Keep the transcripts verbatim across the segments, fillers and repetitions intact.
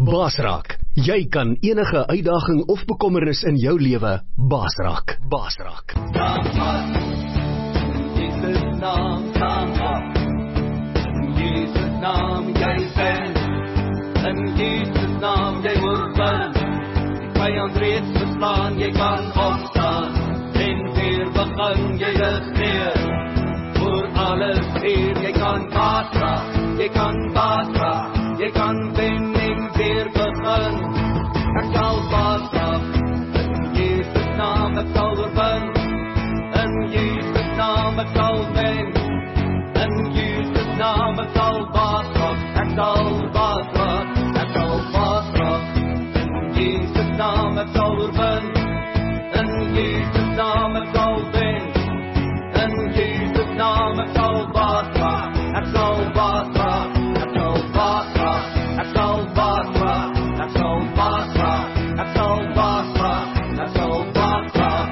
Baas raak. Jy kan enige uitdaging of bekommernis in jou lewe baas raak. Baas raak. Jesus naam, naam, Jesus naam, jy ben. In Jesus naam, jy word ben. Die vyand reeds verslaan, jy kan opstaan. En weer begin, jy regeer. Voor alles hier, jy kan baas raak. Jy kan baas raak. Jy kan ben en weer begin. Ek sal baas raak. In Jesus naam, ek sal oorwin. In Jesus naam, ek sal wen. In Jesus naam, ek sal baas raak. Ek sal baas raak. Ek sal baas raak. In Jesus naam, ek sal oorwin. In Jesus naam, ek sal wen. In Jesus naam, ek sal baas raak. Ek sal baas raak. Ek sal baas raak. Ek sal baas raak. Ek sal baas raak. Ek sal baas raak. Ek sal baas raak.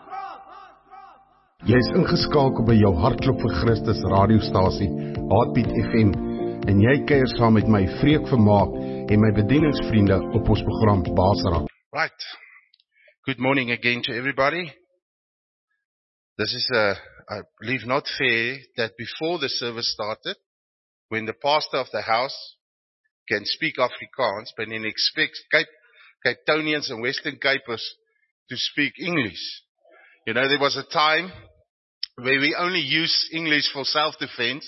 Jy is ingeskakel by jou Hartklop vir Christus radiostasie, Heartbeat F M, en jy kuier saam met my Freek Vermaak en my bedieningsvriende op ons program Baas Raak. Right. Good morning again to everybody. This is, uh, I believe, not fair that before the service started, when the pastor of the house can speak Afrikaans, but then expects Cape, Cape Townians and Western Capers to speak English. You know, there was a time where we only use English for self-defense.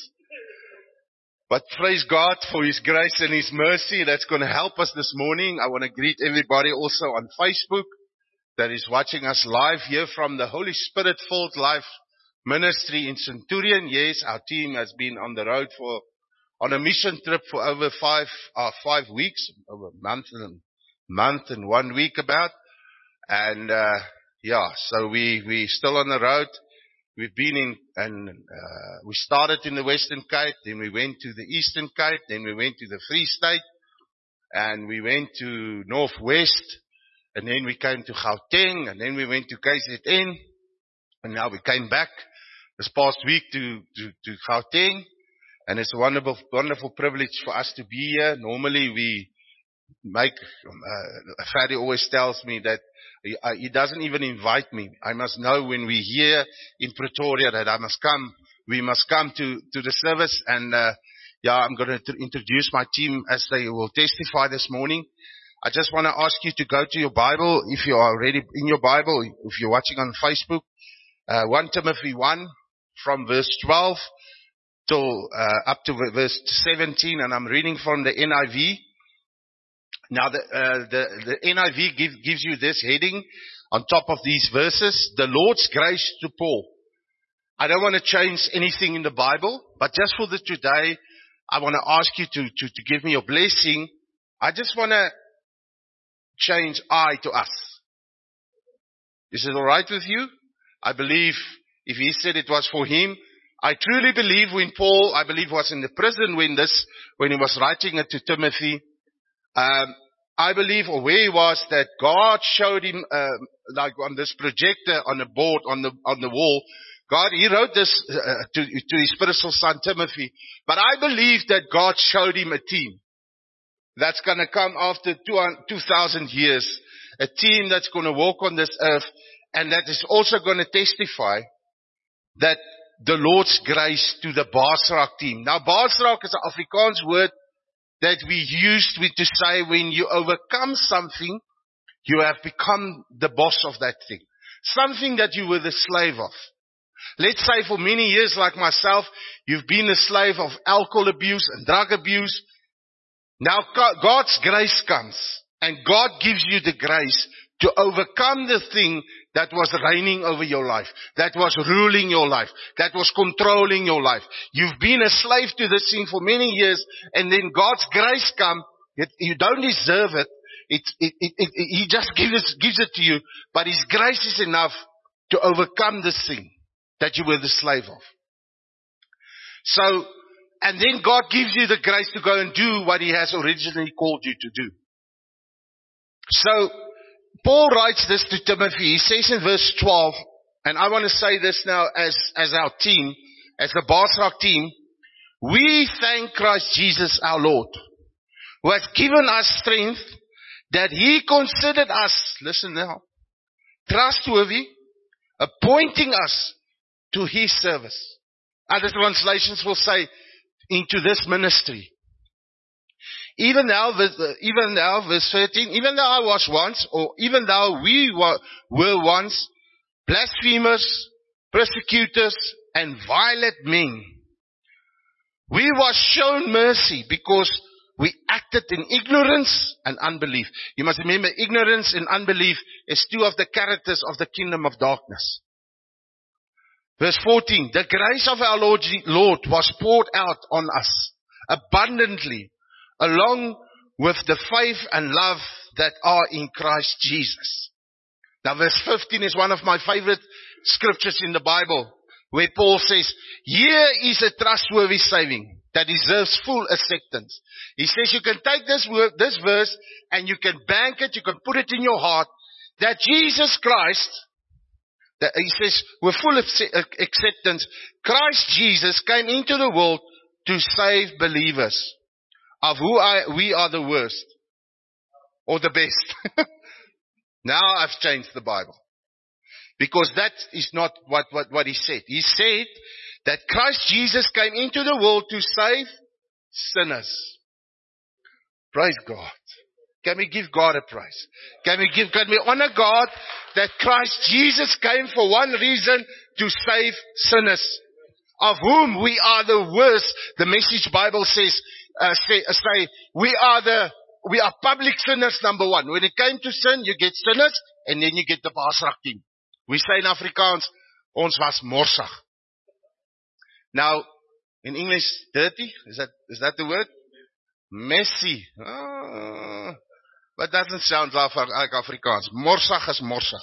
But praise God for His grace and His mercy that's going to help us this morning. I want to greet everybody also on Facebook that is watching us live here from the Holy Spirit-filled Life Ministry in Centurion. Yes, our team has been on the road for, on a mission trip for over five, uh, five weeks, over a month and, month and one week about. And, uh, yeah, so we, we still on the road. We've been in, and uh, we started in the Western Cape, then we went to the Eastern Cape, then we went to the Free State, and we went to Northwest, and then we came to Gauteng, and then we went to K Z N, and now we came back this past week to, to, to Gauteng, and it's a wonderful, wonderful privilege for us to be here. Normally we make, uh, Fadi always tells me that He, uh, he doesn't even invite me. I must know when we're here in Pretoria that I must come. We must come to, to the service. And, uh, yeah, I'm going to introduce my team as they will testify this morning. I just want to ask you to go to your Bible. If you are already in your Bible, if you're watching on Facebook, uh, First Timothy one from verse twelve till, uh, up to verse seventeen. And I'm reading from the N I V. Now, the, uh, the, the N I V give, gives you this heading on top of these verses, the Lord's grace to Paul. I don't want to change anything in the Bible, but just for the today, I want to ask you to, to, to give me your blessing. I just want to change I to us. Is it all right with you? I believe if he said it was for him, I truly believe when Paul, I believe was in the prison when this, when he was writing it to Timothy, Um, I believe, or where he was, that God showed him, uh, like on this projector on the board, on the on the wall. God, he wrote this uh, to, to his spiritual son Timothy. But I believe that God showed him a team that's going to come after two thousand years, a team that's going to walk on this earth, and that is also going to testify that the Lord's grace to the Baas Raak team. Now, Baas Raak is an Afrikaans word that we used to say when you overcome something, you have become the boss of that thing. Something that you were the slave of. Let's say for many years, like myself, you've been a slave of alcohol abuse and drug abuse. Now God's grace comes, and God gives you the grace to overcome the thing that was reigning over your life, that was ruling your life, that was controlling your life. You've been a slave to this thing for many years, and then God's grace comes. You don't deserve it. It, it, it, it, He just gives, gives it to you, but His grace is enough to overcome this thing that you were the slave of. So, and then God gives you the grace to go and do what He has originally called you to do. So, Paul writes this to Timothy. He says in verse twelve, and I want to say this now as, as our team, as the Baas Raak team, we thank Christ Jesus our Lord, who has given us strength, that He considered us, listen now, trustworthy, appointing us to His service. Other translations will say, into this ministry. Even now, even now, verse thirteen, even though I was once, or even though we were, were once blasphemers, persecutors, and violent men, we was shown mercy because we acted in ignorance and unbelief. You must remember, ignorance and unbelief is two of the characters of the kingdom of darkness. Verse fourteen, the grace of our Lord, Lord was poured out on us abundantly, along with the faith and love that are in Christ Jesus. Now verse fifteen is one of my favorite scriptures in the Bible, where Paul says, here is a trustworthy saving that deserves full acceptance. He says you can take this word, this verse, and you can bank it, you can put it in your heart, that Jesus Christ, that he says with full acceptance, Christ Jesus came into the world to save believers, of who I, we are the worst, or the best. Now I've changed the Bible. Because that is not what, what, what he said. He said that Christ Jesus came into the world to save sinners. Praise God. Can we give God a praise? Can we give, can we honor God that Christ Jesus came for one reason, to save sinners, of whom we are the worst. The Message Bible says, uh, say, uh, say, we are the, we are public sinners, number one. When it came to sin, you get sinners, and then you get the Basrak team. We say in Afrikaans, ons was morsig. Now, in English, dirty, is that, is that the word? Messy. Oh, but doesn't sound like Afrikaans. Morsig is morsig.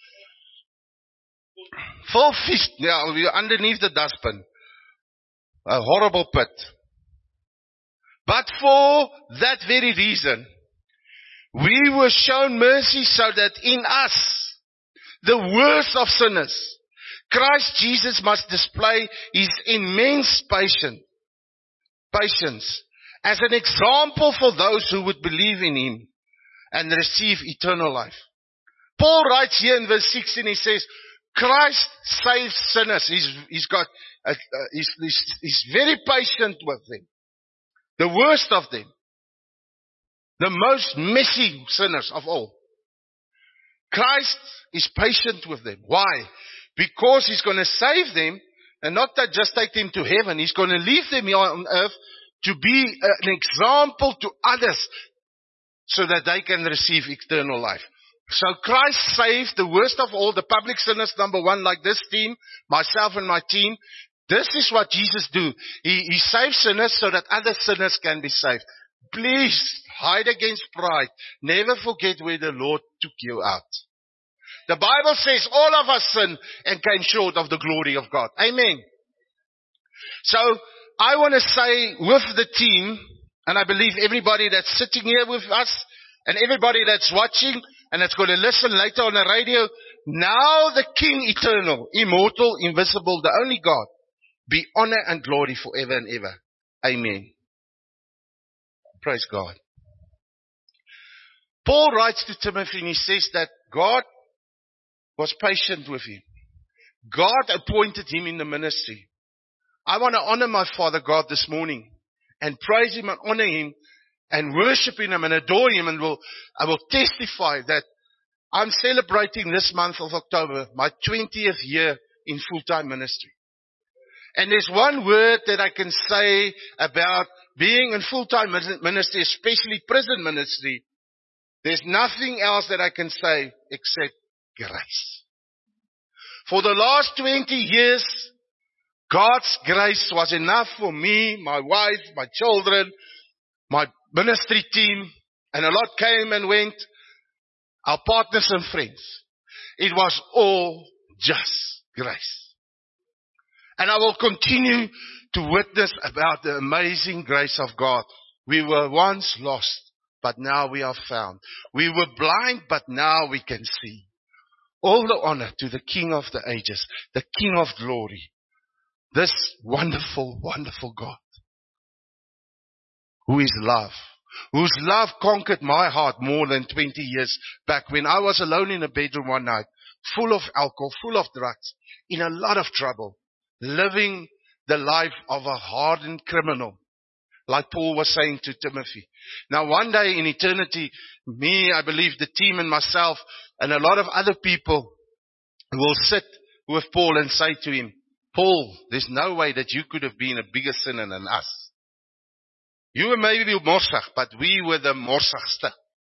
Full feast, yeah, we're underneath the dustbin. A horrible pit. But for that very reason, we were shown mercy so that in us, the worst of sinners, Christ Jesus must display His immense patience, patience as an example for those who would believe in Him and receive eternal life. Paul writes here in verse sixteen, he says, Christ saves sinners. He's, he's got, uh, uh, he's, he's, he's very patient with them. The worst of them. The most messy sinners of all. Christ is patient with them. Why? Because He's going to save them, and not that just take them to heaven. He's going to leave them here on earth to be an example to others so that they can receive eternal life. So Christ saved the worst of all, the public sinners, number one, like this team, myself and my team. This is what Jesus do. He, he saves sinners so that other sinners can be saved. Please hide against pride. Never forget where the Lord took you out. The Bible says all of us sin and came short of the glory of God. Amen. So I want to say with the team, and I believe everybody that's sitting here with us, and everybody that's watching, and that's going to listen later on the radio, now the King eternal, immortal, invisible, the only God, be honor and glory forever and ever. Amen. Praise God. Paul writes to Timothy and he says that God was patient with him. God appointed him in the ministry. I want to honor my Father God this morning and praise Him and honor Him and worship Him and adore Him, and will, I will testify that I'm celebrating this month of October my twentieth year in full-time ministry. And there's one word that I can say about being in full-time ministry, especially prison ministry. There's nothing else that I can say except grace. For the last twenty years, God's grace was enough for me, my wife, my children, my ministry team, and a lot came and went, our partners and friends. It was all just grace. And I will continue to witness about the amazing grace of God. We were once lost, but now we are found. We were blind, but now we can see. All the honor to the King of the ages, the King of glory. This wonderful, wonderful God, who is love, whose love conquered my heart more than twenty years back when I was alone in a bedroom one night, full of alcohol, full of drugs, in a lot of trouble, living the life of a hardened criminal, like Paul was saying to Timothy. Now one day in eternity, me, I believe the team and myself and a lot of other people will sit with Paul and say to him, Paul, there's no way that you could have been a bigger sinner than us. You were maybe morsig, but we were the morsigste.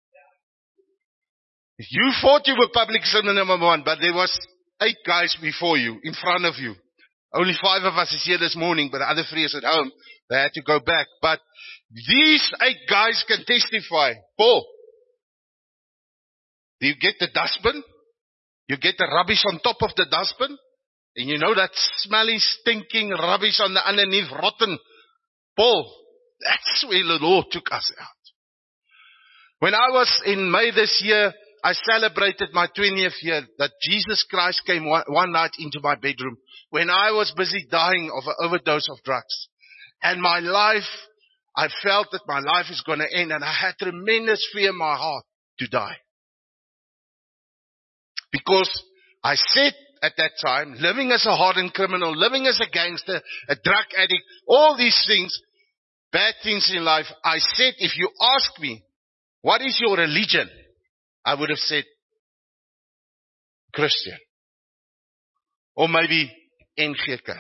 You thought you were public sinner number one, but there was eight guys before you, in front of you. Only five of us is here this morning, but the other three is at home. They had to go back. But these eight guys can testify. Paul, do you get the dustbin? You get the rubbish on top of the dustbin? And you know that smelly, stinking rubbish on the underneath, rotten. Paul, that's where the Lord took us out. When I was in May this year, I celebrated my twentieth year that Jesus Christ came one, one night into my bedroom when I was busy dying of an overdose of drugs. And my life, I felt that my life is going to end, and I had tremendous fear in my heart to die. Because I said at that time, living as a hardened criminal, living as a gangster, a drug addict, all these things, bad things in life, I said, if you ask me, what is your religion? I would have said, Christian. Or maybe N G Kerk.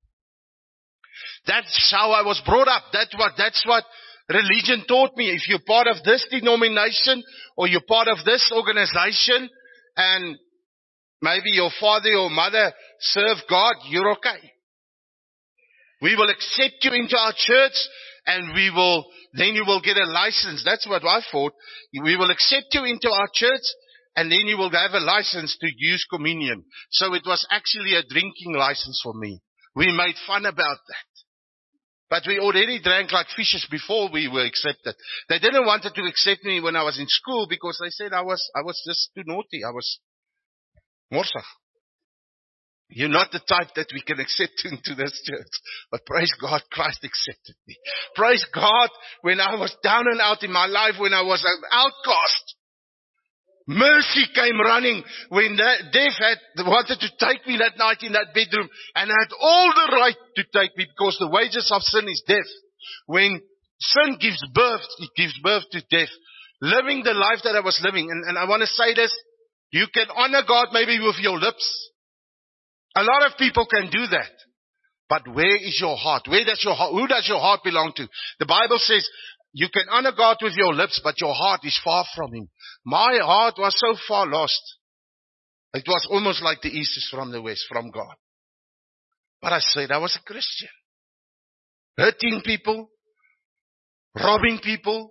That's how I was brought up. That's what, that's what religion taught me. If you're part of this denomination, or you're part of this organization, and maybe your father or mother serve God, you're okay. We will accept you into our church, and we will, then you will get a license. That's what I thought. We will accept you into our church, and then you will have a license to use communion. So it was actually a drinking license for me. We made fun about that. But we already drank like fishes before we were accepted. They didn't want to accept me when I was in school because they said I was, I was just too naughty. I was morsig. You're not the type that we can accept into this church. But praise God, Christ accepted me. Praise God, when I was down and out in my life, when I was an outcast, mercy came running when death had wanted to take me that night in that bedroom, and I had all the right to take me because the wages of sin is death. When sin gives birth, it gives birth to death. Living the life that I was living, and, and I want to say this, you can honor God maybe with your lips. A lot of people can do that. But where is your heart? Where does your heart, who does your heart belong to? The Bible says, you can honor God with your lips, but your heart is far from Him. My heart was so far lost. It was almost like the east is from the west, from God. But I said I was a Christian. Hurting people, robbing people,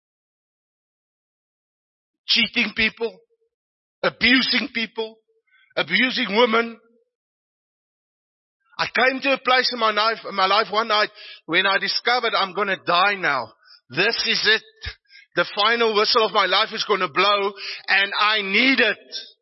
cheating people, abusing people, abusing women. I came to a place in my life, in my life one night when I discovered I'm going to die now. This is it. The final whistle of my life is going to blow, and I need it.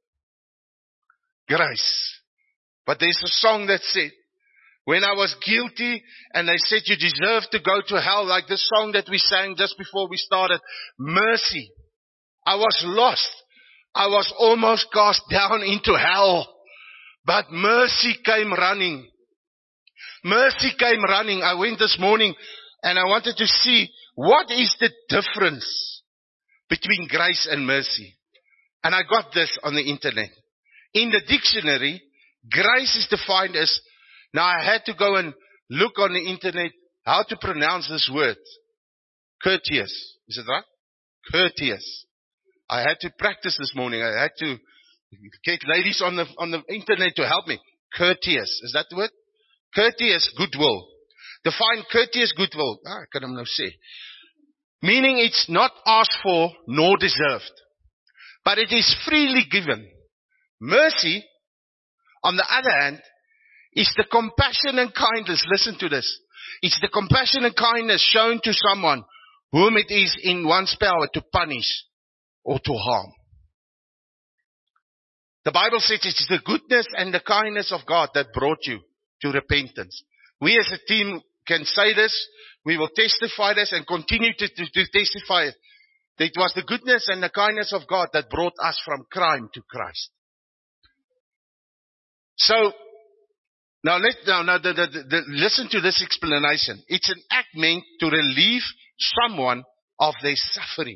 Grace. But there's a song that said, when I was guilty and they said you deserve to go to hell, like the song that we sang just before we started, mercy. I was lost. I was almost cast down into hell. But mercy came running. Mercy came running. I went this morning and I wanted to see what is the difference between grace and mercy. And I got this on the internet. In the dictionary, grace is defined as, now I had to go and look on the internet how to pronounce this word. Courteous. Is it right? Courteous. I had to practice this morning. I had to get ladies on the on the internet to help me. Courteous. Is that the word? Courteous goodwill. Define courteous goodwill. Ah, I can now say. Meaning it's not asked for nor deserved. But it is freely given. Mercy, on the other hand, is the compassion and kindness. Listen to this. It's the compassion and kindness shown to someone whom it is in one's power to punish or to harm. The Bible says it is the goodness and the kindness of God that brought you to repentance. We as a team can say this, we will testify this and continue to, to, to testify it. That it was the goodness and the kindness of God that brought us from crime to Christ. So, now let now, now the, the, the, listen to this explanation. It's an act meant to relieve someone of their suffering.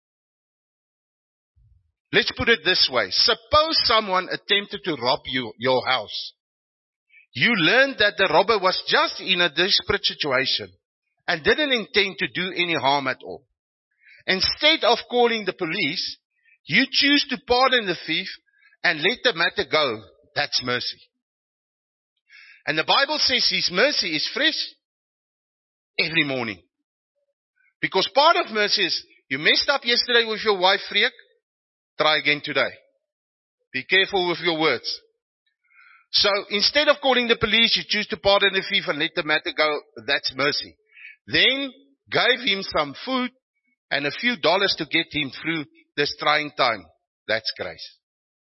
Let's put it this way. Suppose someone attempted to rob you, your house. You learned that the robber was just in a desperate situation and didn't intend to do any harm at all. Instead of calling the police, you choose to pardon the thief and let the matter go. That's mercy. And the Bible says His mercy is fresh every morning. Because part of mercy is, you messed up yesterday with your wife, Freek, try again today. Be careful with your words. So instead of calling the police, you choose to pardon the thief and let the matter go. That's mercy. Then gave him some food and a few dollars to get him through this trying time. That's grace.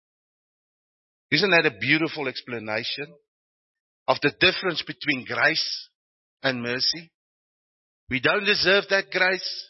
Isn't that a beautiful explanation of the difference between grace and mercy? We don't deserve that grace.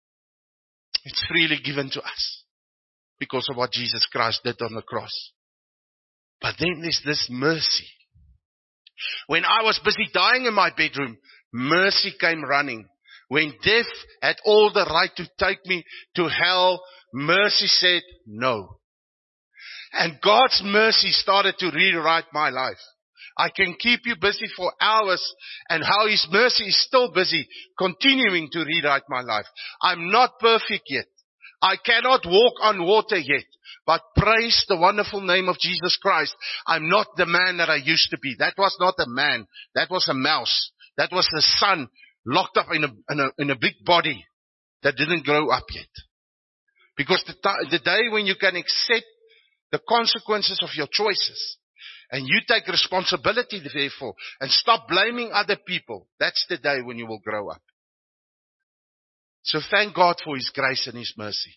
It's freely given to us because of what Jesus Christ did on the cross. But then there's this mercy. When I was busy dying in my bedroom, mercy came running. When death had all the right to take me to hell, mercy said no. And God's mercy started to rewrite my life. I can keep you busy for hours, and how His mercy is still busy continuing to rewrite my life. I'm not perfect yet. I cannot walk on water yet. But praise the wonderful name of Jesus Christ. I'm not the man that I used to be. That was not a man. That was a mouse. That was the son locked up in a, in a, in a big body that didn't grow up yet. Because the, t- the day when you can accept the consequences of your choices and you take responsibility therefore and stop blaming other people, that's the day when you will grow up. So thank God for His grace and His mercy.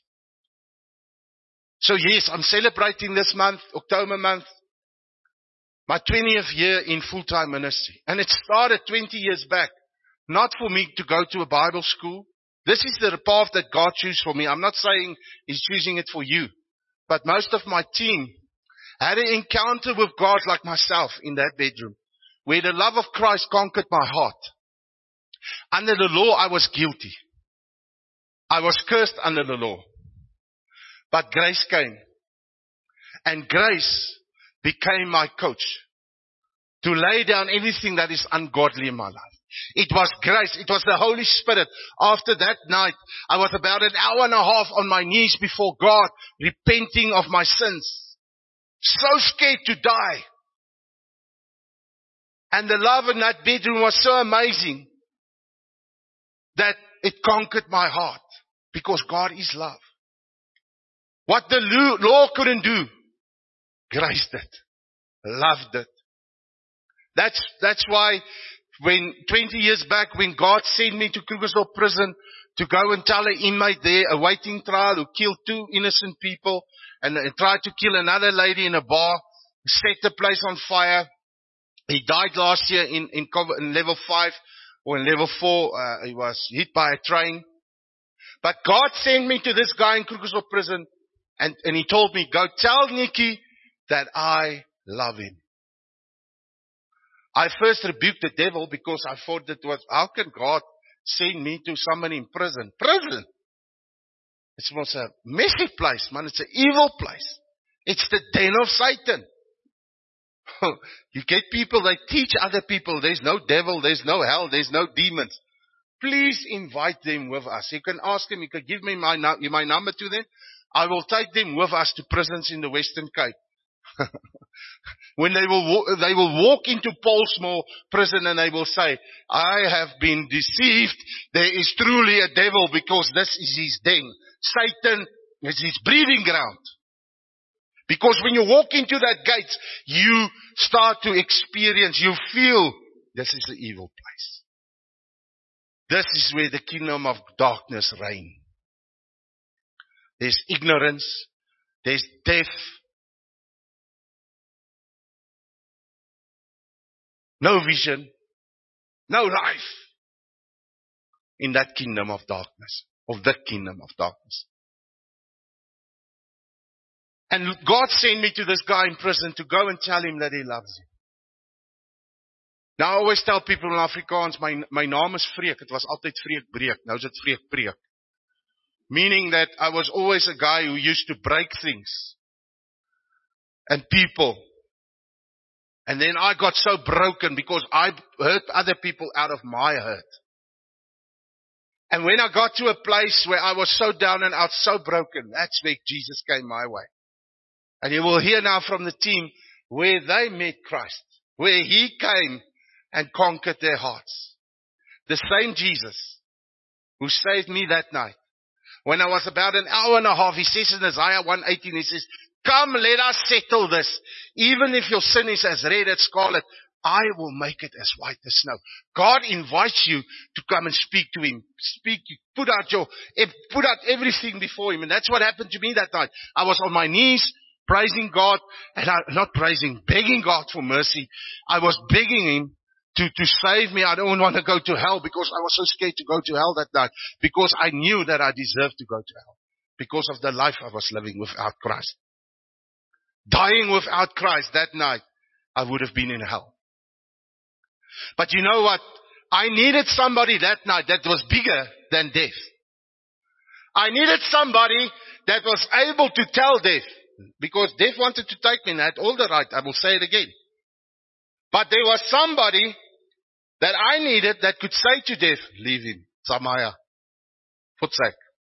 So yes, I'm celebrating this month, October month, my twentieth year in full-time ministry. And it started twenty years back, not for me to go to a Bible school. This is the path that God chose for me. I'm not saying He's choosing it for you. But most of my team had an encounter with God like myself in that bedroom, where the love of Christ conquered my heart. Under the law, I was guilty. I was cursed under the law. But grace came. And grace became my coach to lay down anything that is ungodly in my life. It was grace. It was the Holy Spirit. After that night, I was about an hour and a half on my knees before God, repenting of my sins. So scared to die. And the love in that bedroom was so amazing that it conquered my heart. Because God is love. What the law couldn't do, grace did. Love did. That's, that's why when twenty years back, when God sent me to Krugersdorp prison to go and tell an inmate there, awaiting trial, who killed two innocent people and, and tried to kill another lady in a bar, set the place on fire. He died last year in, in, in level five or in level four. Uh, he was hit by a train. But God sent me to this guy in Krugersdorp prison, and, and he told me, go tell Nikki that I love him. I first rebuked the devil because I thought that was, how can God send me to somebody in prison? Prison! It's almost a messy place, man. It's an evil place. It's the den of Satan. You get people, they teach other people there's no devil, there's no hell, there's no demons. Please invite them with us. You can ask them, you can give me my, my number to them. I will take them with us to prisons in the Western Cape. When they will, walk, they will walk into Paulsmoor prison and they will say, I have been deceived. There is truly a devil because this is his den. Satan is his breeding ground. Because when you walk into that gate, you start to experience, you feel this is the evil place. This is where the kingdom of darkness reigns. There's ignorance. There's death. No vision. No life in that kingdom of darkness, of the kingdom of darkness. And God sent me to this guy in prison to go and tell him that he loves him. Now I always tell people in Afrikaans, my, my naam is Vreek. It was altyd Vreek Breek. Nou is it Vreek Preek. Meaning that I was always a guy who used to break things. And people. And then I got so broken because I hurt other people out of my hurt. And when I got to a place where I was so down and out, so broken, that's where Jesus came my way. And you will hear now from the team where they met Christ, where He came and conquered their hearts. The same Jesus who saved me that night. When I was about an hour and a half, He says in Isaiah one eighteen, He says, come, let us settle this. Even if your sin is as red as scarlet, I will make it as white as snow. God invites you to come and speak to Him. Speak, put out your, put out everything before Him. And that's what happened to me that night. I was on my knees, praising God, and I, not praising, begging God for mercy. I was begging Him to, to save me. I don't want to go to hell because I was so scared to go to hell that night. Because I knew that I deserved to go to hell. Because of the life I was living without Christ. Dying without Christ that night, I would have been in hell. But you know what? I needed somebody that night that was bigger than death. I needed somebody that was able to tell death. Because death wanted to take me and I had all the right. I will say it again. But there was somebody that I needed that could say to death, leave him. Samaya. Futsek.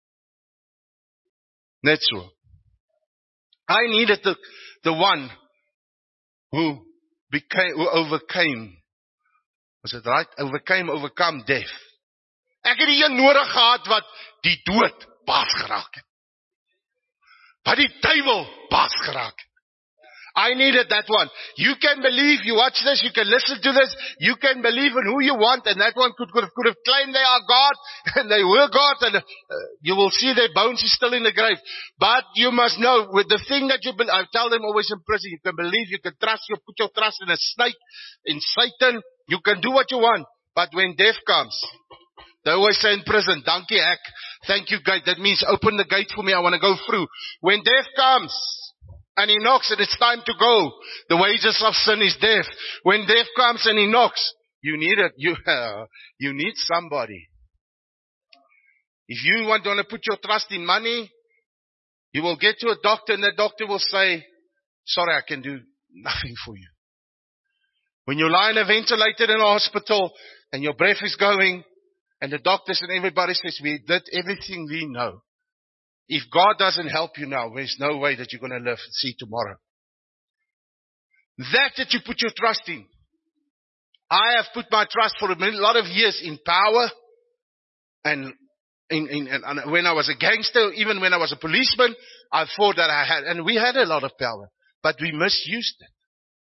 Net so. I needed the, the one who became, who overcame. Was it right? Overcame, overcome death. Ek het die een nodig gehad wat die dood baas geraak het. Wat die duiwel baas geraak het. I needed that one. You can believe, you watch this, you can listen to this, you can believe in who you want, and that one could, could, have, could have claimed they are God, and they were God, and uh, you will see their bones is still in the grave. But you must know, with the thing that you believe, I tell them always in prison, you can believe, you can trust, you put your trust in a snake, in Satan, you can do what you want. But when death comes, they always say in prison, dankie ek, thank you gate, that means open the gate for me, I want to go through. When death comes, and he knocks and it's time to go. The wages of sin is death. When death comes and he knocks, you need it. You, uh, you need somebody. If you want to put your trust in money, you will get to a doctor and the doctor will say, sorry, I can do nothing for you. When you lie in a ventilator in a hospital and your breath is going and the doctors and everybody says, we did everything we know. If God doesn't help you now, there's no way that you're going to live and see tomorrow. That that you put your trust in. I have put my trust for a lot of years in power. And in, in, in, when I was a gangster, even when I was a policeman, I thought that I had, and we had a lot of power, but we misused it.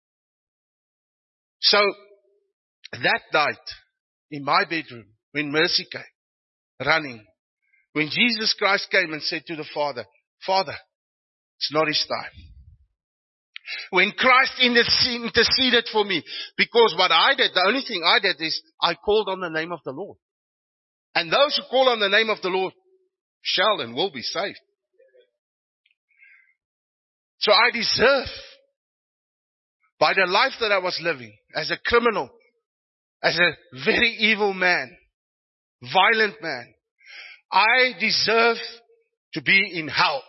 So, that night, in my bedroom, when Mercy came, running, when Jesus Christ came and said to the Father, Father, it's not His time. When Christ interceded for me, because what I did, the only thing I did is I called on the name of the Lord. And those who call on the name of the Lord shall and will be saved. So I deserve, by the life that I was living, as a criminal, as a very evil man, violent man, I deserve to be in hell.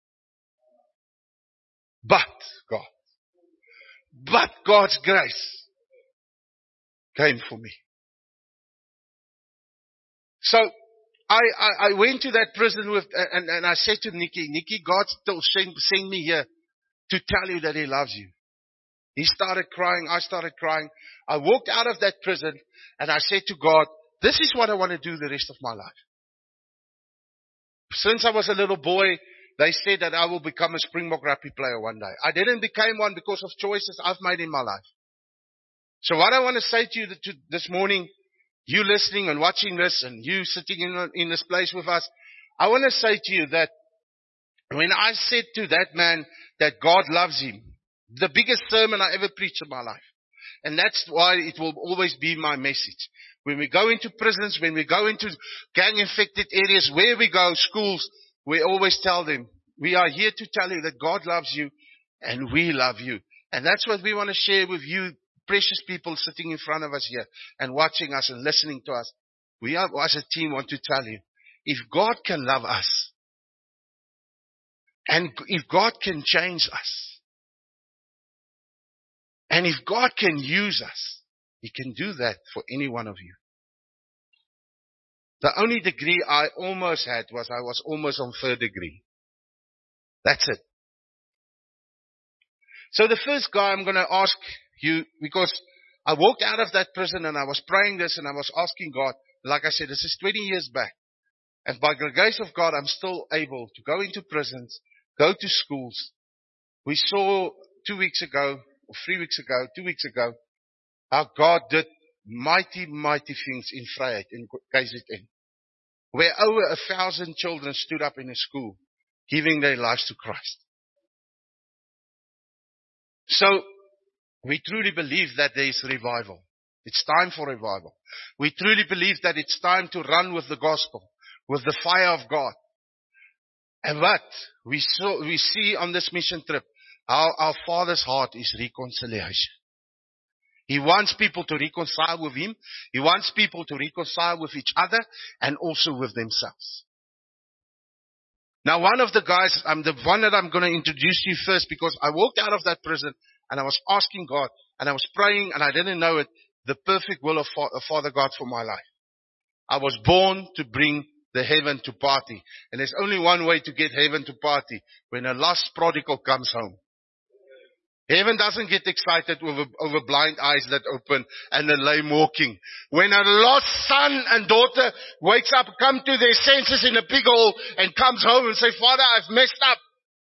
But God, but God's grace came for me. So I, I, I went to that prison with, and, and I said to Nikki, Nikki, God still sent, sent me here to tell you that He loves you. He started crying. I started crying. I walked out of that prison and I said to God, this is what I want to do the rest of my life. Since I was a little boy, they said that I will become a Springbok rugby player one day. I didn't become one because of choices I've made in my life. So what I want to say to you this morning, you listening and watching this and you sitting in, in this place with us, I want to say to you that when I said to that man that God loves him, the biggest sermon I ever preached in my life. And that's why it will always be my message. When we go into prisons, when we go into gang-infected areas, where we go, schools, we always tell them, we are here to tell you that God loves you and we love you. And that's what we want to share with you, precious people sitting in front of us here and watching us and listening to us. We are, as a team, want to tell you, if God can love us, and if God can change us, and if God can use us, He can do that for any one of you. The only degree I almost had was I was almost on third degree. That's it. So the first guy I'm going to ask you, because I walked out of that prison and I was praying this and I was asking God, like I said, this is twenty years back. And by the grace of God, I'm still able to go into prisons, go to schools. We saw two weeks ago, or three weeks ago, two weeks ago, how God did mighty, mighty things in Vryheid, in K Z N, where over a thousand children stood up in a school, giving their lives to Christ. So, we truly believe that there is revival. It's time for revival. We truly believe that it's time to run with the gospel, with the fire of God. And what we saw, we see on this mission trip, how our Father's heart is reconciliation. He wants people to reconcile with Him. He wants people to reconcile with each other and also with themselves. Now, one of the guys, I'm the one that I'm going to introduce you first, because I walked out of that prison and I was asking God and I was praying and I didn't know it, the perfect will of Father God for my life. I was born to bring the heaven to party. And there's only one way to get heaven to party, when a lost prodigal comes home. Heaven doesn't get excited over, over blind eyes that open and a lame walking. When a lost son and daughter wakes up, come to their senses in a big hole and comes home and say, Father, I've messed up.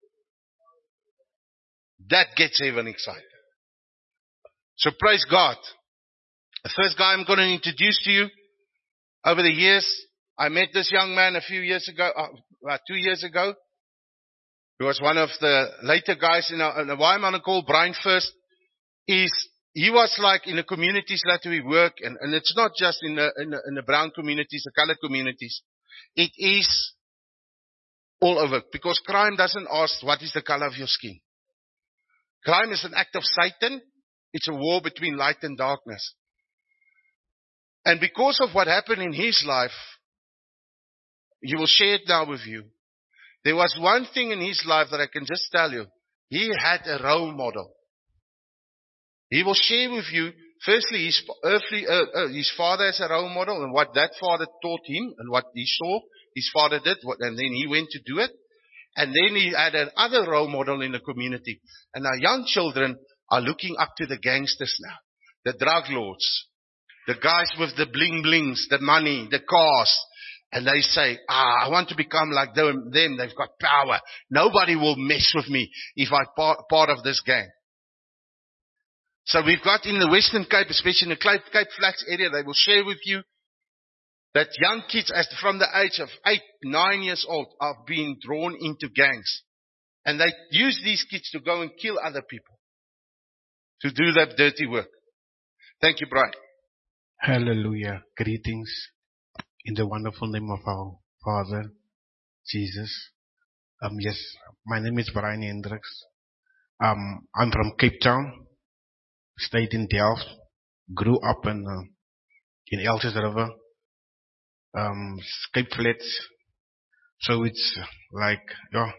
That gets heaven excited. So praise God. The first guy I'm going to introduce to you, over the years, I met this young man a few years ago, uh, about two years ago. He was one of the later guys in a, in a why I'm going to call Brian first, is he was like in the communities that we work, and, and it's not just in the, in the, in the brown communities, the colored communities. It is all over, because crime doesn't ask what is the color of your skin. Crime is an act of Satan. It's a war between light and darkness. And because of what happened in his life, he will share it now with you. There was one thing in his life that I can just tell you. He had a role model. He will share with you, firstly, his earthly, uh, uh, his father as a role model and what that father taught him and what he saw his father did, what, and then he went to do it. And then he had another role model in the community. And our young children are looking up to the gangsters now, the drug lords, the guys with the bling blings, the money, the cars. And they say, ah, I want to become like them. them. They've got power. Nobody will mess with me if I'm part, part of this gang. So we've got in the Western Cape, especially in the Cape, Cape Flats area, they will share with you that young kids as from the age of eight, nine years old are being drawn into gangs. And they use these kids to go and kill other people, to do that dirty work. Thank you, Brian. Hallelujah. Greetings. In the wonderful name of our Father, Jesus. Um, yes, my name is Brian Hendricks. Um, I'm from Cape Town, stayed in Delft, grew up in uh, in Elsies River, um, Cape Flats. So it's like, yeah,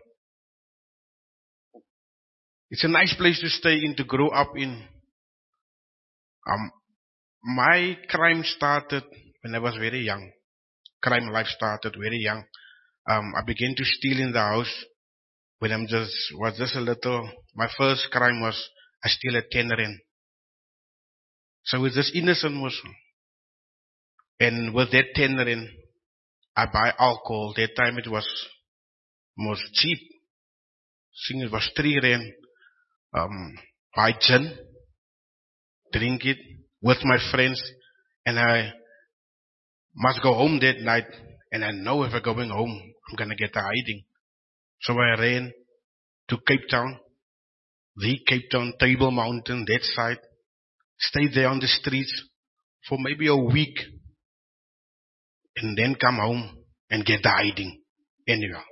it's a nice place to stay in, to grow up in. Um, my crime started when I was very young. Crime life started very young. Um, I began to steal in the house when I'm just, was just a little, my first crime was I steal a ten rand. So it's just innocent Muslim. And with that ten rand, I buy alcohol. That time it was most cheap. I think it was three rand. Um, buy gin, drink it with my friends, and I must go home that night, and I know if I'm going home, I'm going to get a hiding. So I ran to Cape Town, the Cape Town, Table Mountain, that side, stay there on the streets for maybe a week, and then come home and get the hiding anywhere.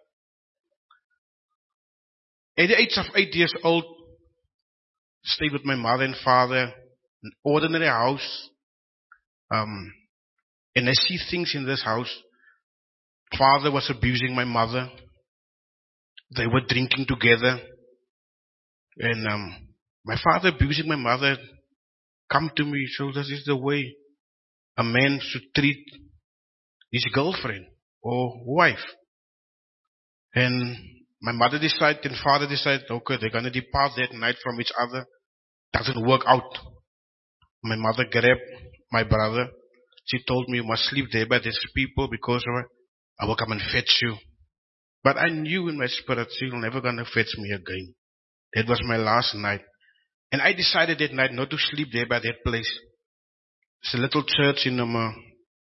At the age of eight years old, stayed with my mother and father, an ordinary house. Um, and I see things in this house. Father was abusing my mother. They were drinking together. And um, my father abusing my mother come to me, so this is the way a man should treat his girlfriend or wife. And my mother decided and father decided, okay, they're going to depart that night from each other. Doesn't work out. My mother grabbed my brother. She told me, you must sleep there by these people because I will come and fetch you. But I knew in my spirit, she's never going to fetch me again. That was my last night. And I decided that night not to sleep there by that place. It's a little church in um, uh,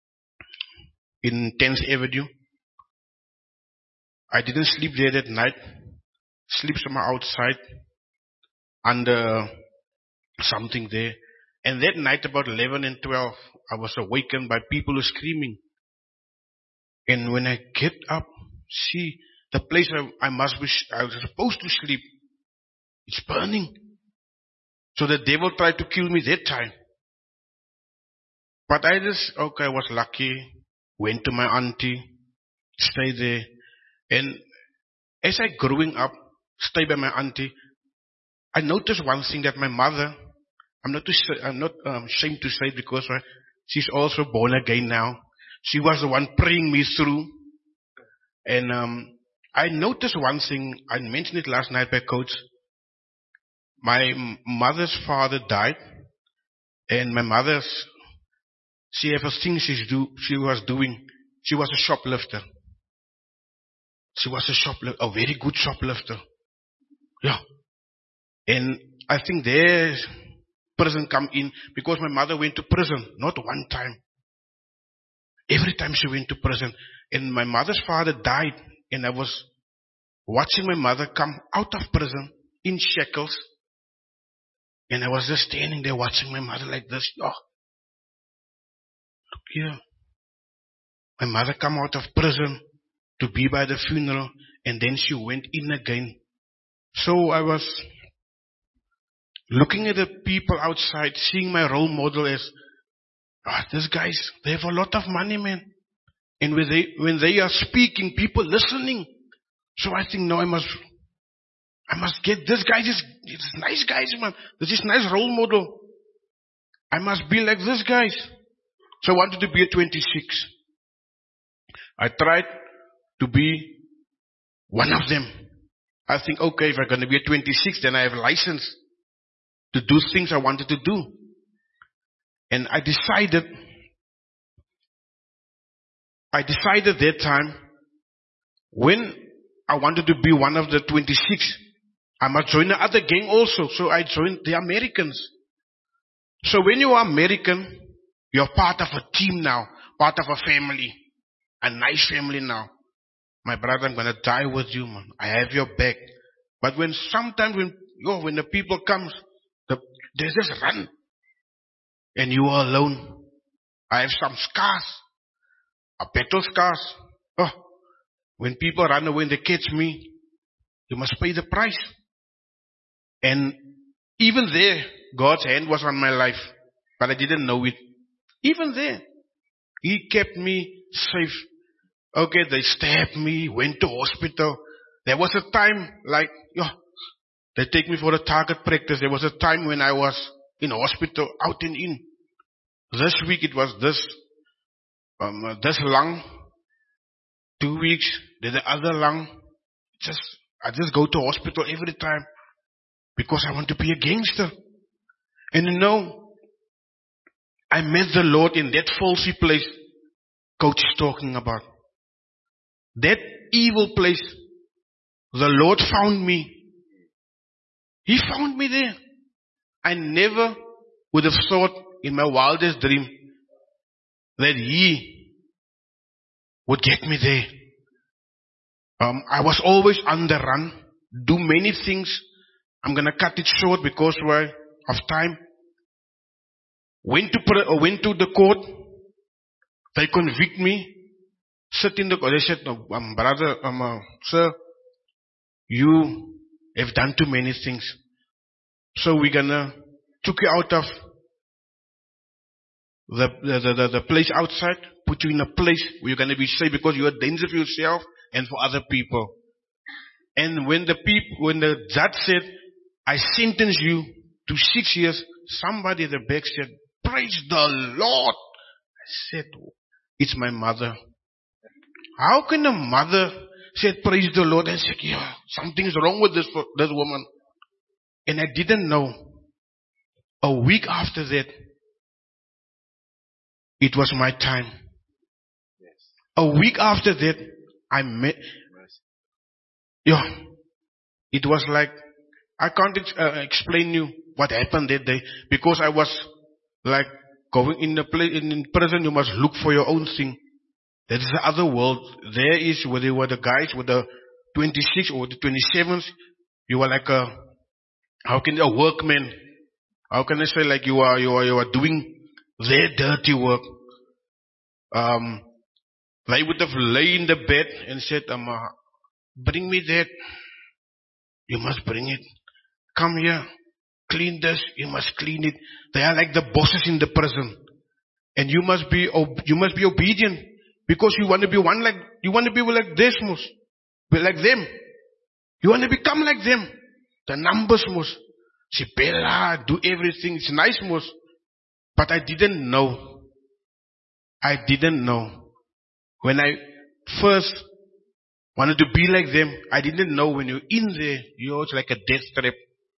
in tenth Avenue. I didn't sleep there that night. Sleep somewhere outside under something there. And that night about eleven and twelve, I was awakened by people who screaming. And when I get up, see the place I, I must be, I was supposed to sleep, it's burning. So the devil tried to kill me that time. But I just, okay, I was lucky, went to my auntie, stayed there. And as I growing up, stayed by my auntie, I noticed one thing that my mother, I'm not, to say, I'm not um, ashamed to say because uh, she's also born again now. She was the one praying me through. And um, I noticed one thing, I mentioned it last night by Coach. My mother's father died, and my mother's, she had a thing she's do, she was doing. She was a shoplifter. She was a shoplifter, a very good shoplifter. Yeah. And I think there's prison come in because my mother went to prison, not one time. Every time she went to prison. And my mother's father died, and I was watching my mother come out of prison in shackles. And I was just standing there watching my mother like this. Oh, look here. My mother come out of prison to be by the funeral, and then she went in again. So I was looking at the people outside, seeing my role model as, ah, these guys, they have a lot of money, man. And when they, when they are speaking, people listening. So I think, no, I must, I must get this guy, this, this nice guys, man. This is nice role model. I must be like this guys. So I wanted to be a twenty-six. I tried to be one of them. I think, okay, if I'm going to be a twenty-six, then I have a license to do things I wanted to do. And I decided, I decided that time, when I wanted to be one of the twenty-six, I must join the other gang also. So I joined the Americans. So when you are American, you're part of a team now, part of a family, a nice family now. My brother, I'm going to die with you, man. I have your back. But when sometimes when, yo, when the people comes, the, they just run. And you are alone. I have some scars. A battle scars. Oh, when people run away and they catch me, you must pay the price. And even there, God's hand was on my life. But I didn't know it. Even there, He kept me safe. Okay, they stabbed me, went to hospital. There was a time like, yo, they take me for a target practice. There was a time when I was in hospital, out and in. This week it was this, um, this lung. Two weeks, then the other lung. Just, I just go to hospital every time because I want to be a gangster. And you know, I met the Lord in that falsy place Coach is talking about. That evil place, the Lord found me. He found me there. I never would have thought in my wildest dream that He would get me there. Um, I was always on the run, do many things. I'm going to cut it short because of time. Went to, uh, went to the court. They convict me. Sit in the court. They said, no, um, brother, um, uh, sir, you have done too many things. So we're gonna took you out of the, the, the, the, the place outside, put you in a place where you're gonna be safe because you're a danger for yourself and for other people. And when the people, when the judge said, I sentence you to six years, somebody at the back said, praise the Lord. I said, it's my mother. How can a mother say praise the Lord and say, yeah, something's wrong with this, this woman? And I didn't know. A week after that, it was my time. Yes. A week after that, I met. Yeah, it was like, I can't ex- uh, explain you what happened that day, because I was like going in the place in, in prison. You must look for your own thing. That is the other world. There is where they were the guys with the twenty-six or the twenty-sevens. You were like a, how can a workman? How can I say, like you are you are you are doing their dirty work? Um, they would have lay in the bed and said, um, uh, bring me that. You must bring it. Come here. Clean this. You must clean it. They are like the bosses in the prison. And you must be, ob- you must be obedient. Because you want to be one like, you want to be like this, most. Be like them. You want to become like them. The numbers, most. Sibella, do everything. It's nice, most. But I didn't know. I didn't know. When I first wanted to be like them, I didn't know when you're in there, you're like a death trap.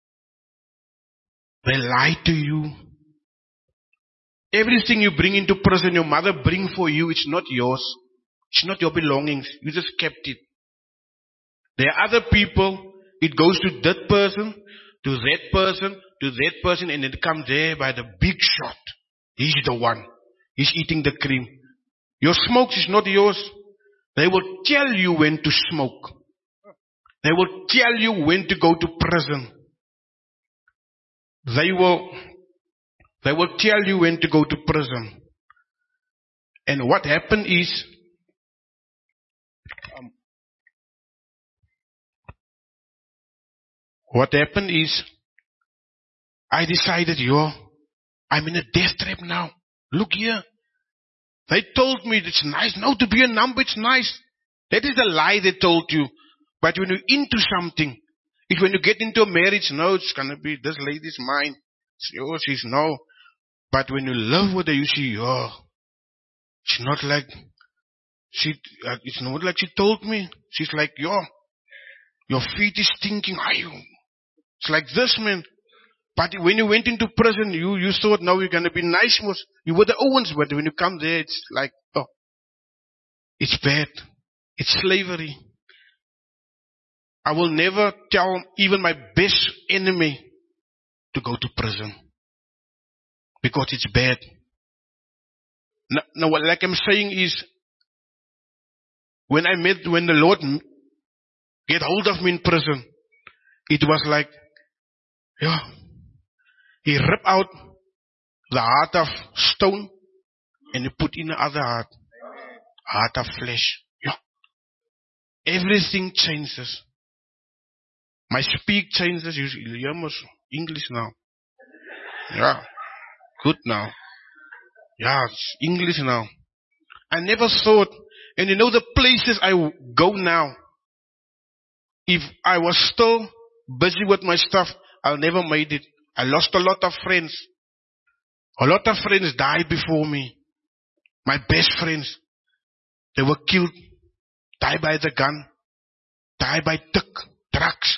They lie to you. Everything you bring into prison, your mother bring for you, it's not yours. It's not your belongings. You just kept it. There are other people, it goes to that person, to that person, to that person, and it comes there by the big shot. He's the one. He's eating the cream. Your smoke is not yours. They will tell you when to smoke. They will tell you when to go to prison. They will, they will tell you when to go to prison. And what happened is, um, what happened is, I decided, yo, I'm in a death trap now. Look here. They told me it's nice. Now to be a number, it's nice. That is the lie they told you. But when you're into something, if when you get into a marriage, no, it's going to be, this lady's mine. It's yours, she's no. But when you love with her, you see, oh, it's not like, she, uh, it's not like she told me. She's like, yo, your feet is stinking. Are you? It's like this, man. But when you went into prison, you, you thought, now you're going to be nice. Most. You were the Owens, but when you come there, it's like, oh, it's bad. It's slavery. I will never tell even my best enemy to go to prison. Because it's bad. Now, now what like I'm saying is, when I met, when the Lord get hold of me in prison, it was like, yeah, He ripped out the heart of stone and He put in the other heart, heart of flesh. Yeah. Everything changes. My speak changes. You hear most English now. Yeah. Good now. Yeah, it's English now. I never thought, and you know the places I go now, if I was still busy with my stuff, I'll never made it. I lost a lot of friends. A lot of friends died before me. My best friends, they were killed, died by the gun, died by tick, drugs.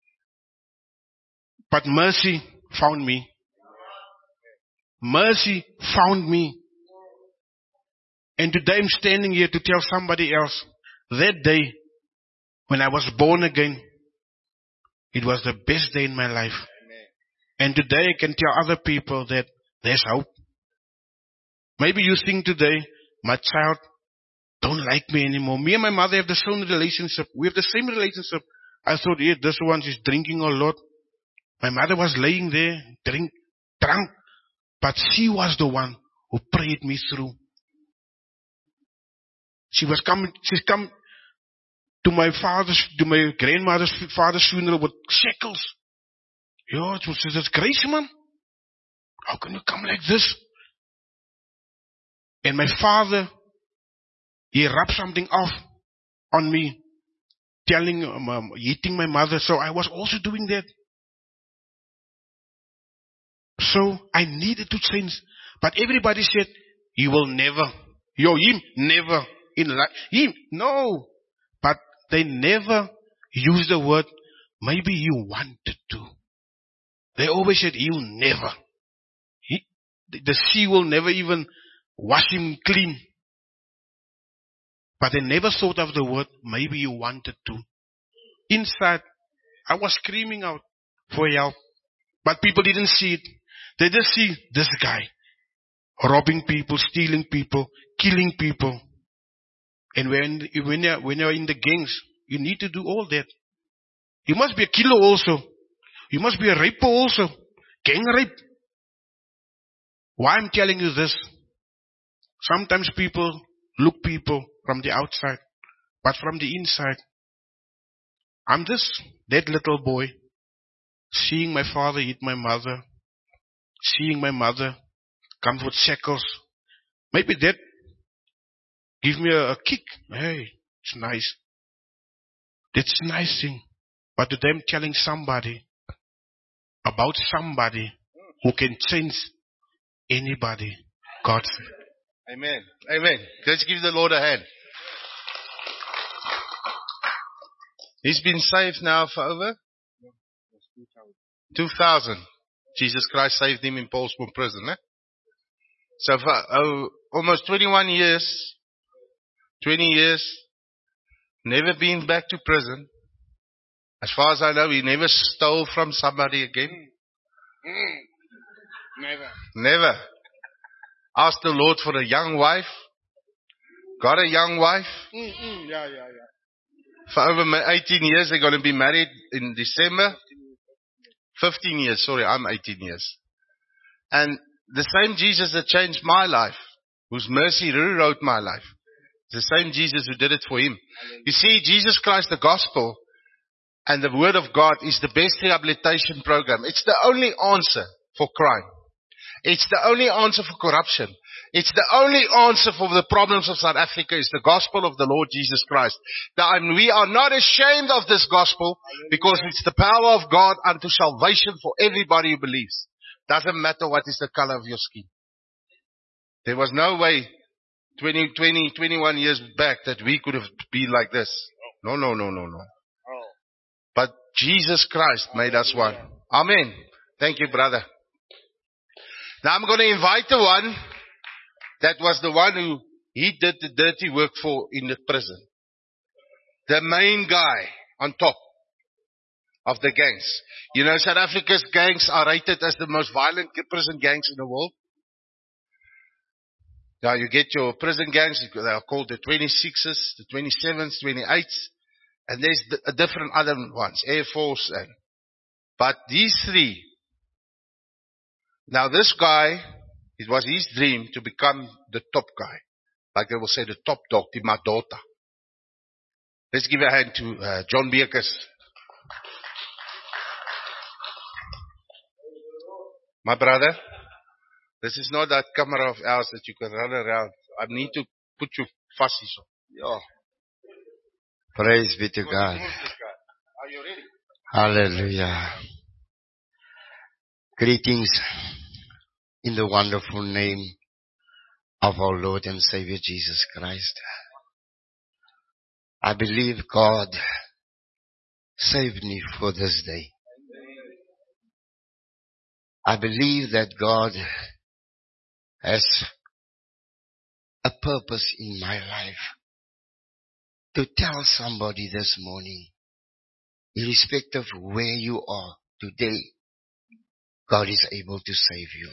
But mercy found me. Mercy found me. And today I'm standing here to tell somebody else, that day when I was born again, it was the best day in my life. And today I can tell other people that there's hope. Maybe you think today, my child don't like me anymore. Me and my mother have the same relationship. We have the same relationship. I thought, yeah, this one is drinking a lot. My mother was laying there, drink, drunk. But she was the one who prayed me through. She was coming, she's come to my father's, to my grandmother's father's funeral with shekels. Yeah, she says, Grace, man. How can you come like this? And my father, he rubbed something off on me, telling, um, um, hitting my mother. So I was also doing that. So I needed to change. But everybody said, he will never. Yo, him, never. In life. Him, no. But they never used the word, maybe you wanted to. They always said, he'll never. He, the sea will never even wash him clean. But they never thought of the word, maybe you wanted to. Inside, I was screaming out for help. But people didn't see it. They just see this guy robbing people, stealing people, killing people. And when, when, you're, when you're in the gangs, you need to do all that. You must be a killer also. You must be a raper also. Gang rape. Why I'm telling you this? Sometimes people look people from the outside, but from the inside, I'm just that little boy, seeing my father hit my mother, seeing my mother come with shackles. Maybe that give me a, a kick. Hey, it's nice. That's a nice thing. But to them telling somebody about somebody who can change anybody, God. Amen. Amen. Let's give the Lord a hand. He's been saved now for over two thousand. Jesus Christ saved him in Paulspoort prison. Eh? So for oh, almost twenty-one years, twenty years, never been back to prison. As far as I know, he never stole from somebody again. Mm. Never. Never. Asked the Lord for a young wife. Got a young wife. Mm-mm. Yeah, yeah, yeah. For over eighteen years, they're going to be married in December. fifteen years, sorry, I'm eighteen years. And the same Jesus that changed my life, whose mercy rewrote my life, the same Jesus who did it for him. You see, Jesus Christ, the gospel, and the word of God is the best rehabilitation program. It's the only answer for crime. It's the only answer for corruption. It's the only answer for the problems of South Africa is the gospel of the Lord Jesus Christ. And we are not ashamed of this gospel because it's the power of God unto salvation for everybody who believes. Doesn't matter what is the color of your skin. There was no way twenty, twenty, twenty-one years back that we could have been like this. No, no, no, no, no. But Jesus Christ made us one. Amen. Thank you, brother. Now I'm going to invite the one that was the one who he did the dirty work for in the prison. The main guy on top of the gangs. You know, South Africa's gangs are rated as the most violent prison gangs in the world. Now you get your prison gangs, they are called the twenty-sixes, the twenty-sevens, twenty-eights, and there's the, different other ones, Air Force. And But these three, now this guy, it was his dream to become the top guy. Like they will say, the top dog, the Madota. Let's give a hand to uh, John Beekers. My brother, this is not that camera of ours that you can run around. I need to put you fussies on. Yeah. Praise be to God. Are you ready? Hallelujah. Greetings in the wonderful name of our Lord and Savior Jesus Christ. I believe God saved me for this day. I believe that God has a purpose in my life to tell somebody this morning, irrespective of where you are today, God is able to save you.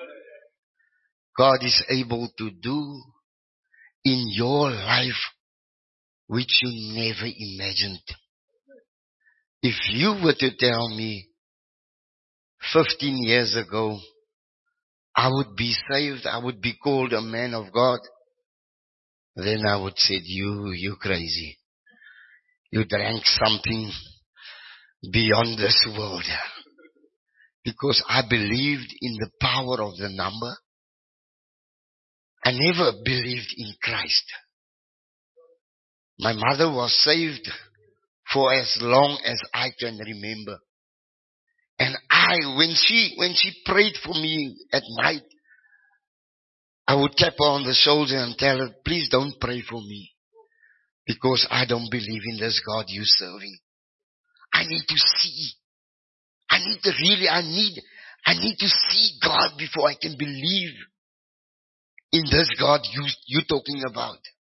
God is able to do in your life which you never imagined. If you were to tell me fifteen years ago I would be saved, I would be called a man of God, then I would say, you, you crazy. You drank something beyond this world. Because I believed in the power of the number. I never believed in Christ. My mother was saved for as long as I can remember. And I, when she, when she prayed for me at night, I would tap her on the shoulder and tell her, please don't pray for me. Because I don't believe in this God you're serving. I need to see. I need to really, I need, I need to see God before I can believe in this God you, you're talking about.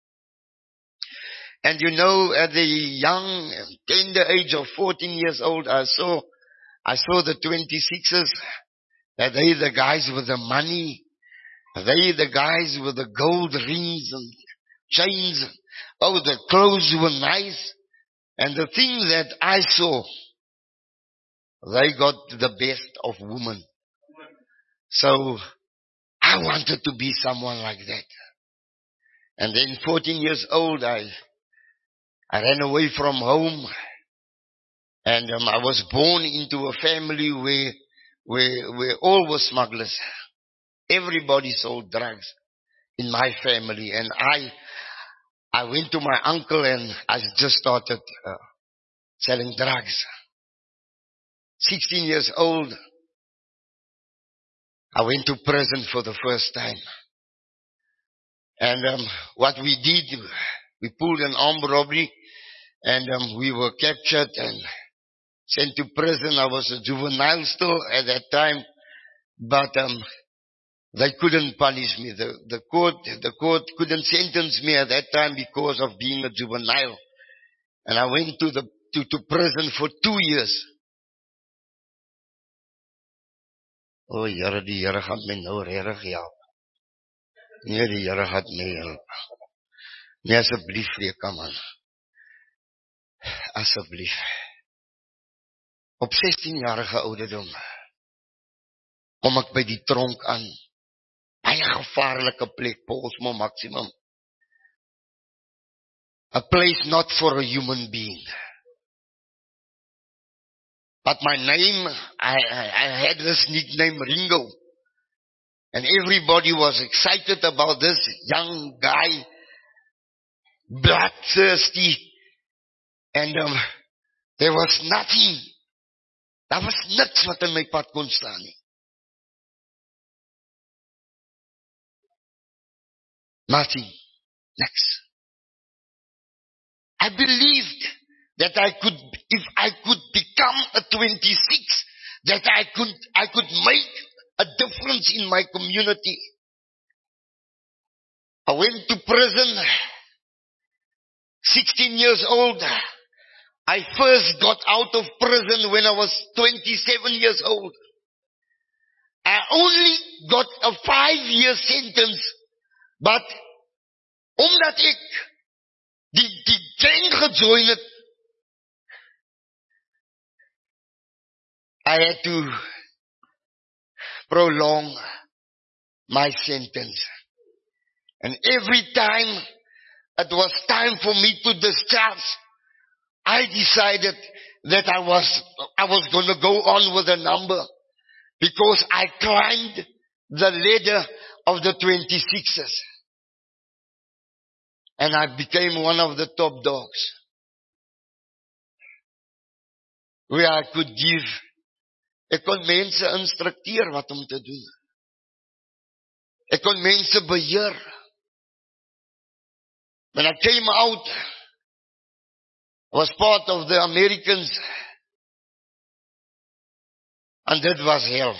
And you know, at the young, tender age of fourteen years old, I saw, I saw the twenty-sixers, that they the guys with the money, they the guys with the gold rings and chains. Oh, the clothes were nice. And the thing that I saw, they got the best of women. So, I wanted to be someone like that. And then fourteen years old, I, I ran away from home. And um, I was born into a family where, where, where all were smugglers. Everybody sold drugs in my family. And I, I went to my uncle and I just started uh, selling drugs. sixteen years old, I went to prison for the first time. And um, what we did, we pulled an armed robbery and um, we were captured and sent to prison. I was a juvenile still at that time, but um, they couldn't punish me. The, the court, the court couldn't sentence me at that time because of being a juvenile. And I went to the to, to prison for two years. Oh, Here, die Here gaan my nou regtig help. Nee, die Here gaan my help. Nee, asseblief, Freka man. Asseblief. Op sestien-jarige ouderdom kom ek by die tronk aan. Baie gevaarlike plek, Polsmo Maximum. A place not for a human being. But my name, I, I, I had this nickname Ringo. And everybody was excited about this young guy, bloodthirsty. And um, there was nothing. Daar was niks wat in my pad kon staan nie. Nothing. Next. I believed that I could, if I could become a twenty-six, that I could, I could make a difference in my community. I went to prison, sixteen years old. I first got out of prison when I was twenty-seven years old. I only got a five-year sentence, but omdat ek die, die gang gejoin het, I had to prolong my sentence. And every time it was time for me to discharge, I decided that I was, I was going to go on with a number because I climbed the ladder of the twenty-sixers. And I became one of the top dogs. Where I could give, ek kon mense instructeer wat om te doen. Ek kon mense beheer. When I came out, I was part of the Americans. And that was hell.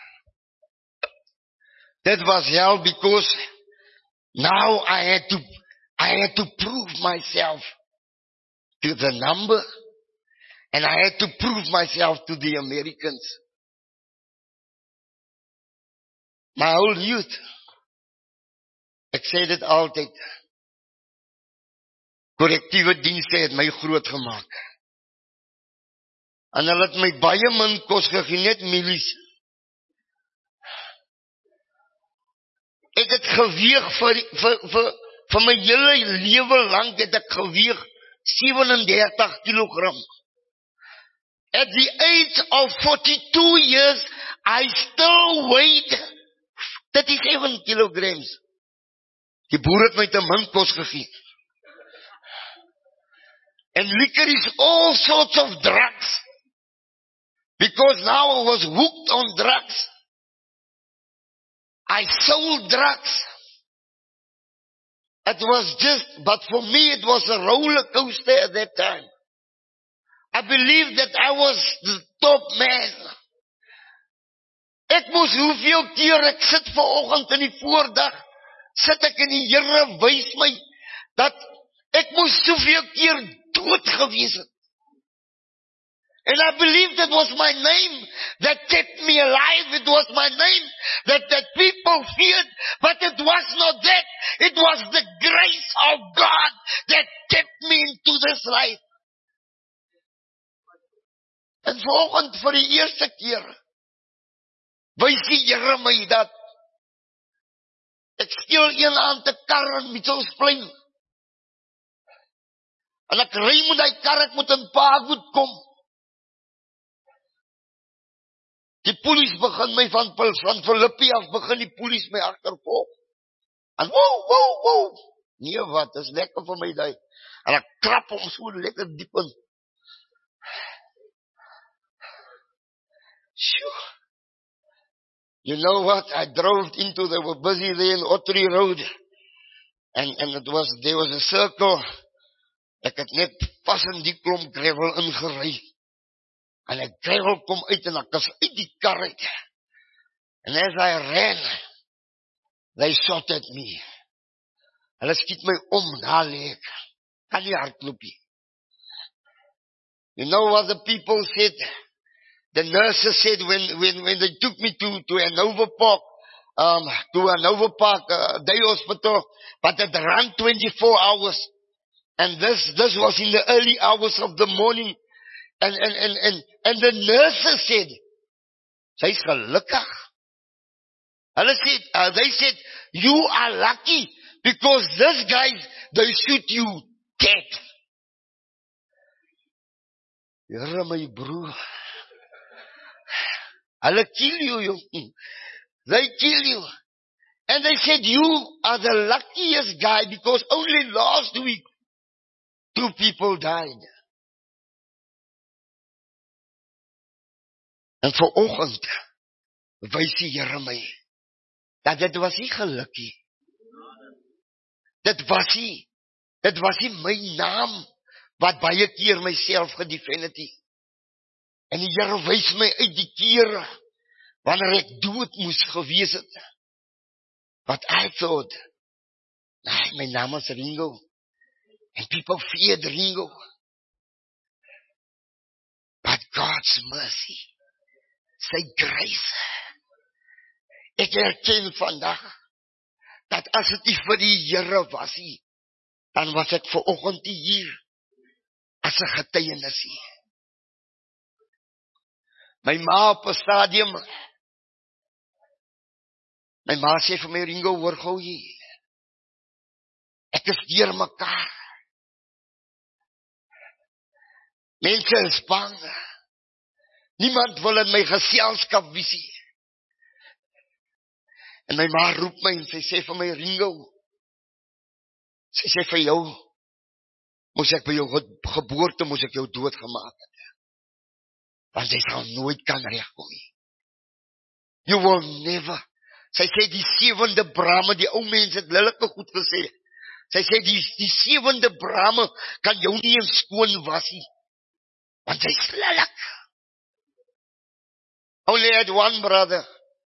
That was hell because now I had to, I had to prove myself to the number. And I had to prove myself to the Americans. My whole youth. Ek sê dit altyd. Korrektiewe dienste het my groot gemaak. En hulle het my baie min kos gegee, net milies. Ek het geweeg vir, vir, vir, vir my hele lewe lang het ek geweeg sevenendertig kilogram. At the age of forty-two years, I still weighed thirty-seven kilograms. Die boer het my te min kos gegee. And liquor is all sorts of drugs. Because now I was hooked on drugs. I sold drugs. It was just, but for me it was a roller coaster at that time. I believed that I was the top man. Ek moes hoeveel keer ek sit vanoggend in die voordag, sit ek in die Here wys my, dat ek moes soveel keer dood gewees het. And I believed it was my name that kept me alive. It was my name that, that people feared, but it was not that. It was the grace of God that kept me into this life. En vanoggend vir die eerste keer wys die Here my dat ek steel een aand 'n kar in Mitchellsplein. En ek ry met die kar, ek moet in Paarwood kom. Die polisie begin my van van Philippi af begin die polisie my agtervolg. En wow, wow, wow. Nee wat, dis lekker vir my daai. En ek trap hom so lekker diep in. Sure. You know what? I drove into, they were busy there in Ottery Road. And, and it was, there was a circle. Ek het net pas in die klomp gravel ingery. En ek gravel kom uit en ek is uit die kar uit. And as I ran, they shot at me. Hulle skiet my om, daar lê ek. Kan nie hardloop nie. You know what the people said? The nurses said when, when, when they took me to, to Hanover Park, um, to Hanover Park, uh, day hospital, but it ran twenty-four hours. And this, this was in the early hours of the morning. And, and, and, and, and the nurses said, sy's gelukkig. Hulle said, uh, they said, you are lucky because this guys, they shoot you dead. Here my broer. Hulle kill you, you. They kill you. And they said, you are the luckiest guy because only last week, two people died. En vanoggend wys die Here my, dat dit was nie gelukkie. Dit was nie, dit was nie my naam, wat baie keer myself gedefend het. En die Here wys my uit die kere, wanneer ek dood moes gewees het. But I thought, nah, my naam is Ringo. And people feared Ringo. But God's mercy, sy grace. Ek erken vandag, dat as het nie vir die Here was nie, dan was ek vanoggend hier, as 'n getuienis nie. My ma op 'n stadium, my ma sê vir my, Ringo, hoor gou hier, ek is deur mekaar. Mense is bang. Niemand wil in my geselskap wees nie. En my ma roep my en sy sê vir my, Ringo, sy sê vir jou, moes ek by jou geboorte, moes ek jou dood gemaak het. Want jy sal nooit kan regkom nie. You will never. Sy sê die sewende brame, die ou mense het lelike goed gesê. Sy sê die, die sewende brame kan jou nie in skoon was nie. Want sy is lelik. Only had one brother.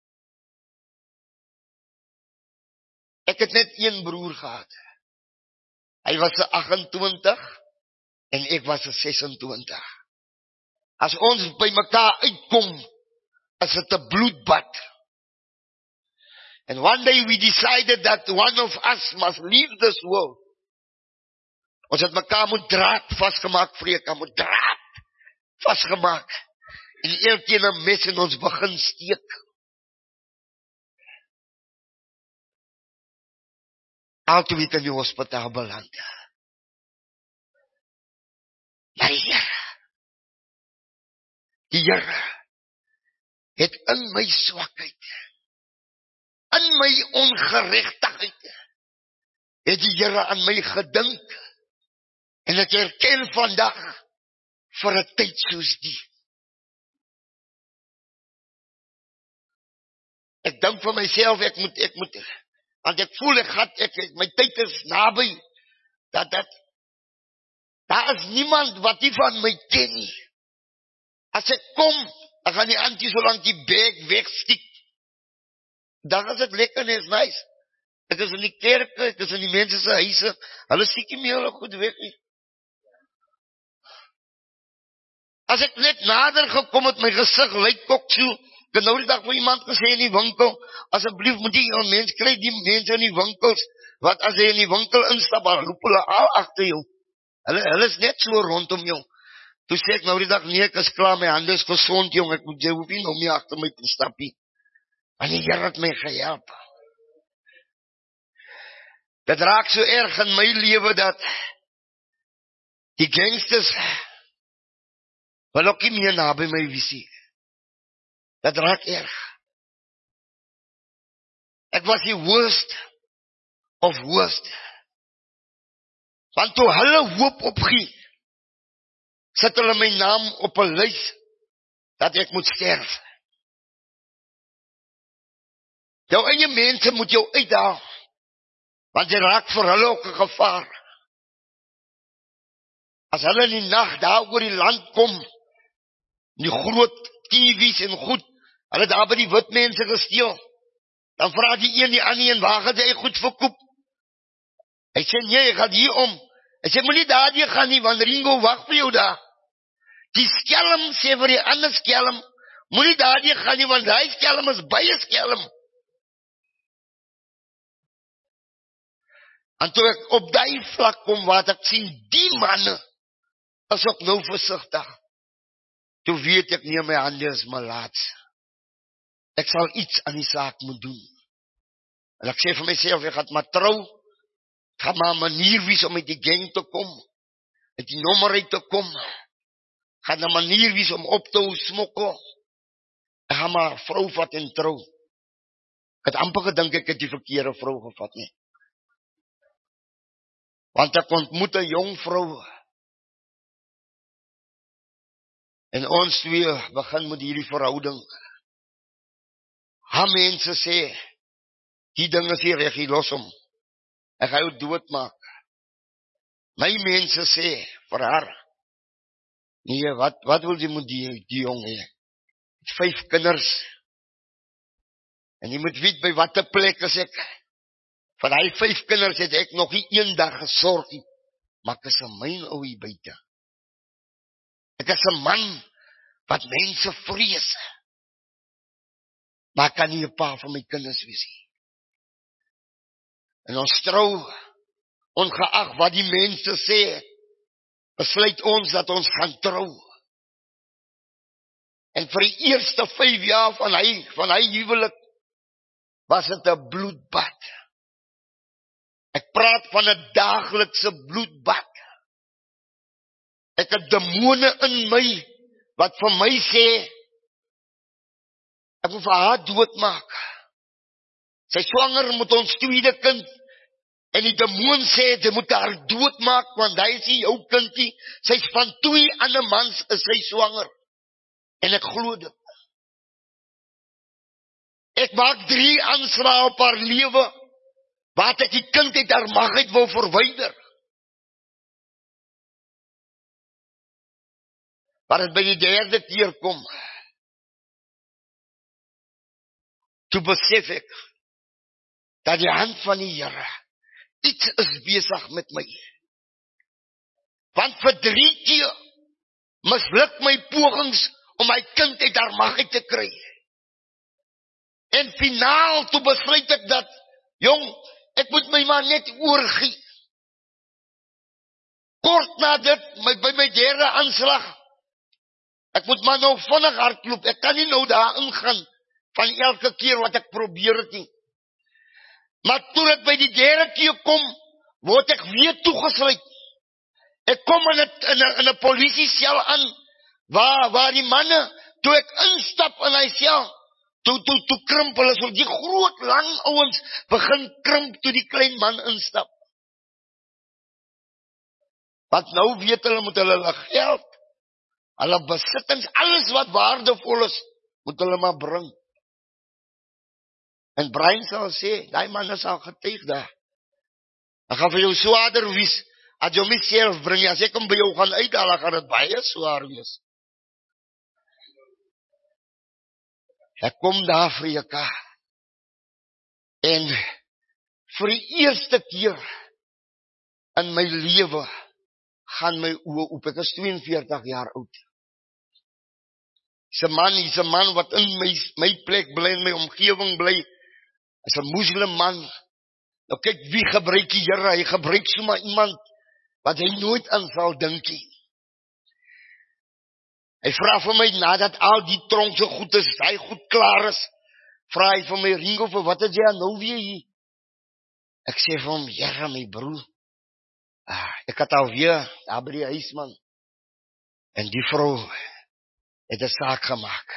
Ek het net een broer gehad. Hy was 'n agt-en-twintig en ek was 'n ses-en-twintig. As ons by mekaar uitkom, is dit 'n bloedbad. And one day we decided that one of us must leave this world. Ons het mekaar moet draad vasgemaak, vreek, moet draad vasgemaak. En elkeen 'n mes in ons begin steek. al toe het in die hospitaal beland. Maar die Here, die Here het in my swakheid, in my ongeregtigheid, het die Here aan my gedink, en ek erken vandag, vir 'n tyd soos die. Ek dink vir myself, ek moet, ek moet, want ek voel, ek gaat, ek, ek, my tyd is naby, dat, dat, daar is niemand wat die van my ken nie. As ek kom, ek gaan die antie so lang die bek wegstiek, dan is het lekker en is nice. Ek is in die kerke, ek is in die mense se huise, hulle stiek nie meer goed weg nie. As ek net nader gekom het, my gesig lyk kok so, ek het nou die dag vir iemand gesê in die winkel, asseblief moet jy een mens kry, die mense in die winkels, wat as jy in die winkel instap, dan loop hulle al achter jou. Hulle, hulle is net so rondom jou. Toe sê ek nou die dag, nee, ek is klaar, my hande is gezond, jong, ek moet jy hoef nie nou meer achter my te stapie. En die Here het my gehelp. Dit raak so erg in my lewe, dat die gangsters wil ook nie meer na by my visie. Dat raak erg. Ek was die worst of worst. Want toe hulle hoop opgie, sit hulle my naam op 'n lys, dat ek moet sterf. Jou eie mense moet jou uitdaag, want jy raak vir hulle ook 'n gevaar. As hulle in die nag daar oor die land kom, die groot T V's en goed, hulle daar by die wit mense gesteel, dan vraag die een die ander en waar gaan jy goed verkoop? Hy sê, nee, jy gaat hier om. Hy sê, moet nie daar die gaan nie, want Ringo wacht vir jou daar. Die skelm sê vir die ander skelm, moet nie daar die gaan nie, want die skelm is baie skelm. En toe ek op die vlak kom, wat ek sien, die manne is ook nou voorsigtig. Toe weet ek nie, my hande is my laats. Ek sal iets aan die saak moet doen. En ek sê vir myself, ek gaat maar trouw, ek gaat maar een manier wees om met die gang te kom, met die nommer uit te kom, ek gaat een manier wees om op te hou smokkel, ek ga maar vrou vat en trouw. Ek het amper gedink, ek het die verkeerde vrou gevat nie. Want ek ontmoet een jong vrou, en ons twee begin met hierdie verhouding. Haar mense sê, die ding is hier reg, hier los om. Ek ga jou doodmaak. My mense sê, vir haar, nee, wat, wat wil jy met die, die jong hee? Vijf kinders, en jy moet weet by wat die plek is ek. Van die vijf kinders het ek nog nie een dag gesorg nie, maar ek is een myn ou hier buiten. Ek is een man wat mense vrees, maar ek kan nie een pa van my kinders wees nie. En ons trou, ongeag wat die mense sê, besluit ons dat ons gaan trou. En vir die eerste vijf jaar van hy, van hy huwelik, was het een bloedbad. Ek praat van een dagelikse bloedbad. Ek het demone in my, wat vir my sê, ek moet vir haar doodmaak. Sy swanger moet ons tweede kind, en die demoon sê, sy moet haar doodmaak, want hy is nie jou kindie, sy is van twee ander mans, is sy swanger. En ek glo dit. Ek maak drie aanslae op haar lewe, wat ek die kind uit haar magheid wil verwyder. Waar het by die derde keer kom, toe besef ek, dat die hand van die Here, iets is besig met my. Want vir drie keer, misluk my pogings, om my kind uit haar magheid te kry. En finaal, toe besluit ek dat, jong, ek moet my maar net oorgie. Kort na dit, my, by my derde aanslag, ek moet maar nou vinnig hardloop, ek kan nie nou daar ingaan, van elke keer wat ek probeer het nie. Maar toe dit by die derde keer kom, word ek weer toegesluit. Ek kom in 'n in 'n in 'n polisiesel aan, waar waar die manne, toe ek instap in hy sel, toe toe toe krimp hulle so, die groot lang ouens begin krimp toe die klein man instap. Want nou weet hulle moet hulle hulle geld, hulle besittings, alles wat waardevol is, moet hulle maar bring. En Brian sal sê, die man is al getuig daar. Ek gaan vir jou swaarder wees, as jy myself bring, as ek hom by jou gaan uithaal, gaan dit baie swaar wees. Ek kom daar vir jou, en vir die eerste keer in my lewe, gaan my oë oop, ek is twee en veertig jaar oud. Is 'n man, is 'n man wat in my, my plek bly, in my omgewing bly, is 'n moslim man. Nou kyk, wie gebruik die Here? Hy gebruik sommer iemand wat hy nooit aan sal dink nie. Hy vra vir my, nadat al die tronkse goed is, hy goed klaar is, vra hy vir my, Ringo, vir wat is jy nou weer hier? Ek sê vir hom, Here, my broer, ah, ek het alweer, daar by die huis, man, en die vrou het 'n saak gemaak.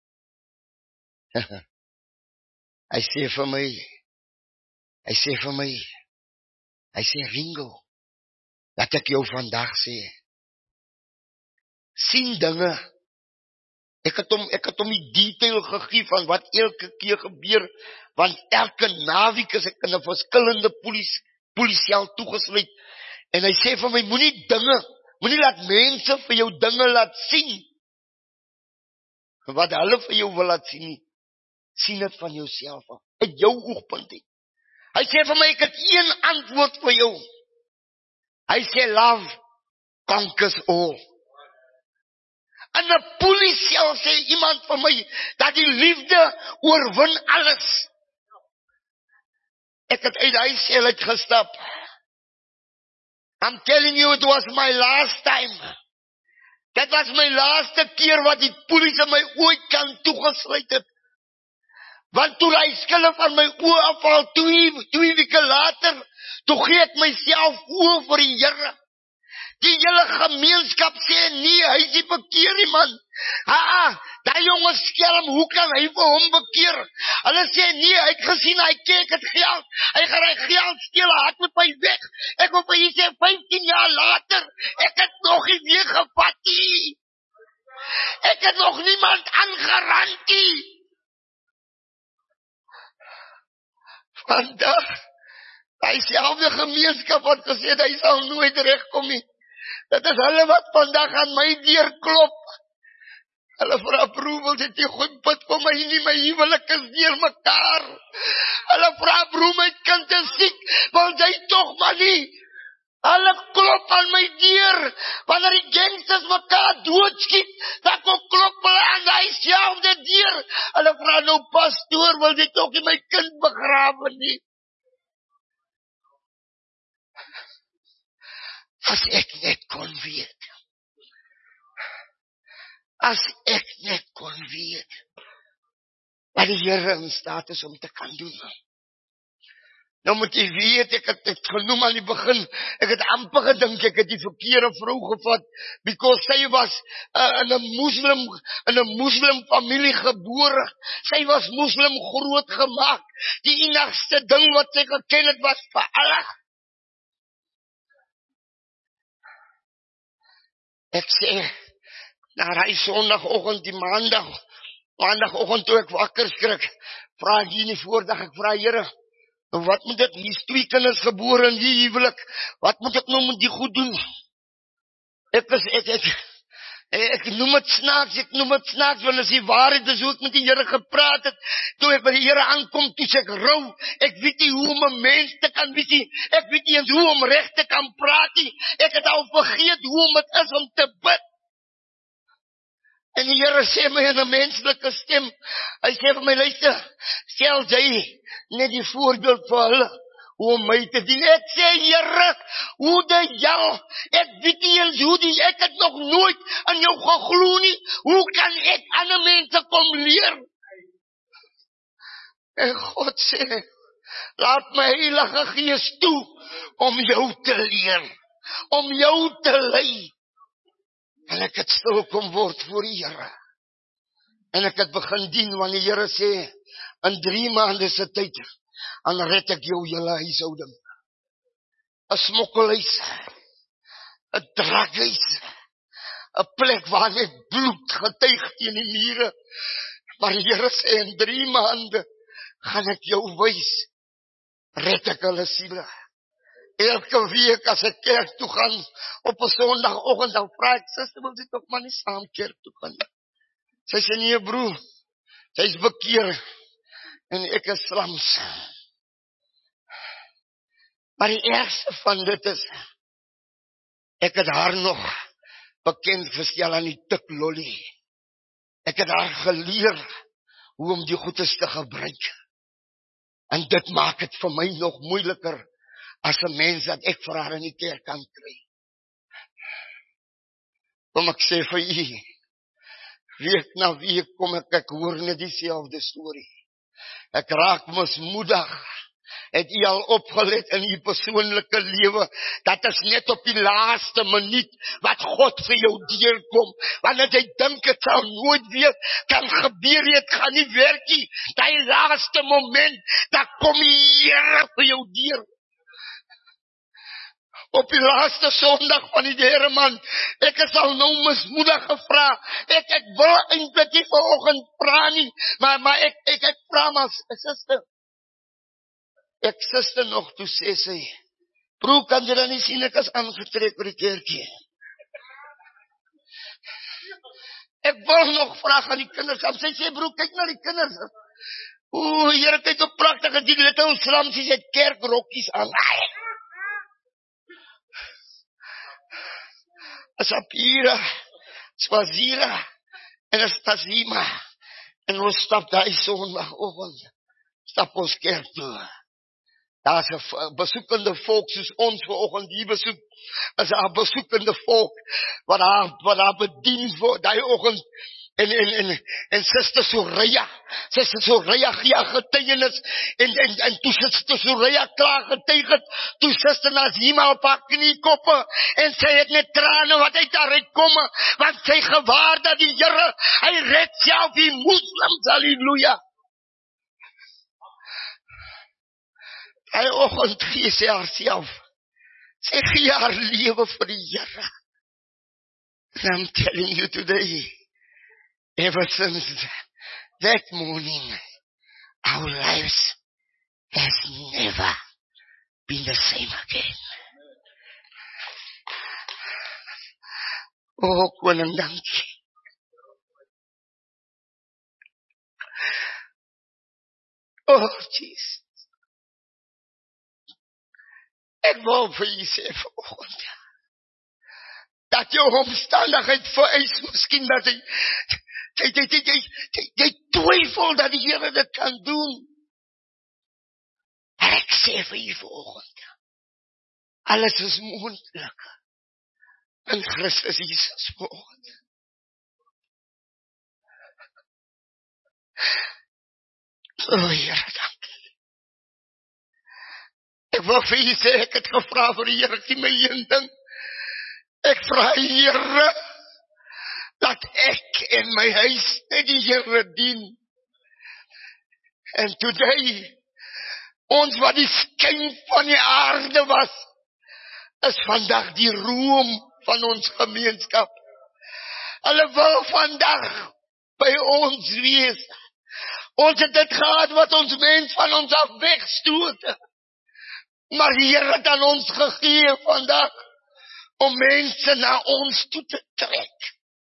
Hy sê vir my, hy sê vir my, hy sê, Ringo, dat ek jou vandag sê, sien dinge, ek het hom, ek het hom die detail gegee van wat elke keer gebeur, want elke naweek is ek in 'n verskillende polisie, polisieel toegesluit, en hy sê vir my, moenie dinge, moenie laat mense vir jou dinge laat sien, wat hulle vir jou wil laat sien, sien het van jouself af, uit jou oogpunt uit. Hy sê vir my, ek het een antwoord vir jou. Hy sê, love conquers all. In 'n polisieel sê iemand vir my, dat die liefde oorwin alles. Ek het uit die sel uitgestap. I'm telling you, it was my last time. Dit was my laaste keer wat die polisie my ooit kan toegesluit het. Want toe hy skille van my oë afval, twee, twee weke later, toe gee ek myself oor vir die Here. Die hele gemeenskap sê, nee, hy is nie bekeer nie, man. Ah, die jonge skelm, hoe kan hy vir hom bekeer? Hulle sê, nee, hy het gesien, hy kyk het geld, hy gaan hy geld steel, hy het met my weg. Ek wil vir jy sê, vyftien jaar later, ek het nog nie weer gevat nie. Ek het nog niemand aangerand nie. Vandag, hy selfde gemeenskap wat gesê, hy sal nooit rechtkom nie. Dit is hulle wat vandag aan my deur klop. Hulle vra, broer, wil dit nie goed bid vir my nie, my huwelik is deur mekaar. Hulle vra, broer, my kind is siek, wil jy toch maar nie. Hulle klop aan my deur, wanneer die gangsters mekaar doodskiet, dan kom klop hulle aan die selfde deur. Hulle vra, nou pastoor, wil jy toch nie my kind begrawe nie. As ek net kon weet, as ek net kon weet, wat die Here in staat is om te kan doen. Nou moet jy weet, ek het het genoem aan die begin, ek het amper gedink, ek het die verkeerde vrou gevat, because sy was uh, in 'n moslim, in 'n moslim familie gebore, sy was moslim groot gemaak, die enigste ding wat sy geken het was vir Allah. Ek sê, na die sondagoggend, die maandag, maandagoggend toe ek wakker skrik, vra ek hier nie voordag, ek vra Here, wat moet ek, hier is twee kinders gebore in die huwelik, wat moet ek nou met die goed doen? Ek is, ek, ek, ek noem het snaaks, ek noem het snaaks, want as die waarheid is hoe ek met die Here gepraat het, toe ek by die Here aankom, toe sê ek rou, ek weet nie hoe om 'n mens te kan weet nie, ek weet nie eens hoe om recht te kan praat nie, ek het al vergeet hoe om het is om te bid. En die Here sê my in 'n menslike stem, hy sê vir my, luister, stel jy net die voorbeeld vir hulle, hoe om my te dien. Ek sê, Here, hoe die jou, ek weet nie eens hoe die, ek het nog nooit aan jou geglo nie, hoe kan ek ander mense kom leer? En God sê, Laat my Heilige Gees toe om jou te leer, om jou te lei. En ek het stil kom word voor die Here. En ek het begin dien, want die Here sê, in drie maande se tyd, dan red ek jou hele huishouding. 'n Smokkelhuis, 'n drankhuis, 'n plek waar net bloed getuig teen die mure. Maar die Here sê, in drie maande gaan ek jou wys, red ek hulle siele. Elke week as ek kerk toe gaan, op 'n Sondagoggend, dan vra ek, suster, wil jy tog maar nie saam kerk toe gaan nie? Sy sê, nee broer, sy is bekeer, en ek is slams. Maar die ergste van dit is, ek het haar nog bekend gestel aan die tik lolly. Ek het haar geleer hoe om die goedes te gebruik. En dit maak het vir my nog moeiliker as 'n mens dat ek vir haar in die kerk kan kry. Kom ek sê vir u, week na week kom ek, ek hoor net dieselfde storie. Ek raak mismoedig. Het u al opgelet in u persoonlike lewe, dat is net op die laaste minuut wat God vir jou deurkom, wanneer jy dink het sal nooit weer kan gebeur, het gaan nie werk nie, die laaste moment, dat kom die Here vir jou deur. Op die laaste Sondag van die Here man, ek is al nou mismoedig gevra, ek, ek wil eintlik nie vanoggend vra nie, maar, maar ek, ek, ek vra maar, suster, ek suster nog, toe sê sy, broer, kan jy dan nie sien, ek is aangetrek by die kerkie. Ek wil nog vraag aan die kinders, en sy sê, broer, kyk na die kinders. Oeh, Here, kyk op prachtige, die little slamsies het kerkrokkies aan. Sapira, Swazira, en Astasima, en ons stap die Sondagoggend, stap ons kerk toe. Daar is 'n besoekende volk soos ons vanoggend hier besoek, is 'n besoekende volk wat daar wat daar bedien word daai oggend. En en en en suster Soraya, suster Soraya gee getuienis en en en toe suster Soraya klaar getuig het, toe suster Nazima op haar kniekoppe en sy het net trane wat uit haar uitkom, want sy gewaar dat die Here, hy red self die moslems, halleluja. Hy oggend gee sy haarself, sy gee haar lewe vir die Here. And I'm telling you today, ever since that morning, our lives has never been the same again. Oh, koning, dankie. Oh, Jesus. Ek wil vir u sê vanoggend, dat jou omstandigheid vereis, miskien dat jy Jy, jy, jy, jy, jy, jy twyfel dat die Here dit kan doen. Maar ek sê vir u vanoggend, alles is moontlik in Christus Jesus vanoggend. O Here, dankie. Ek wil vir u sê, ek het gevra vir die Here, gee my een ding. Ek vra Here, dat ek en my huis net die Here dien. En today, ons wat die skyn van die aarde was, is vandag die roem van ons gemeenskap. Hulle wil vandag by ons wees. Ons het dit gehad wat ons mens van ons af wegstoot. Maar die Here het aan ons gegee vandag, om mense na ons toe te trek.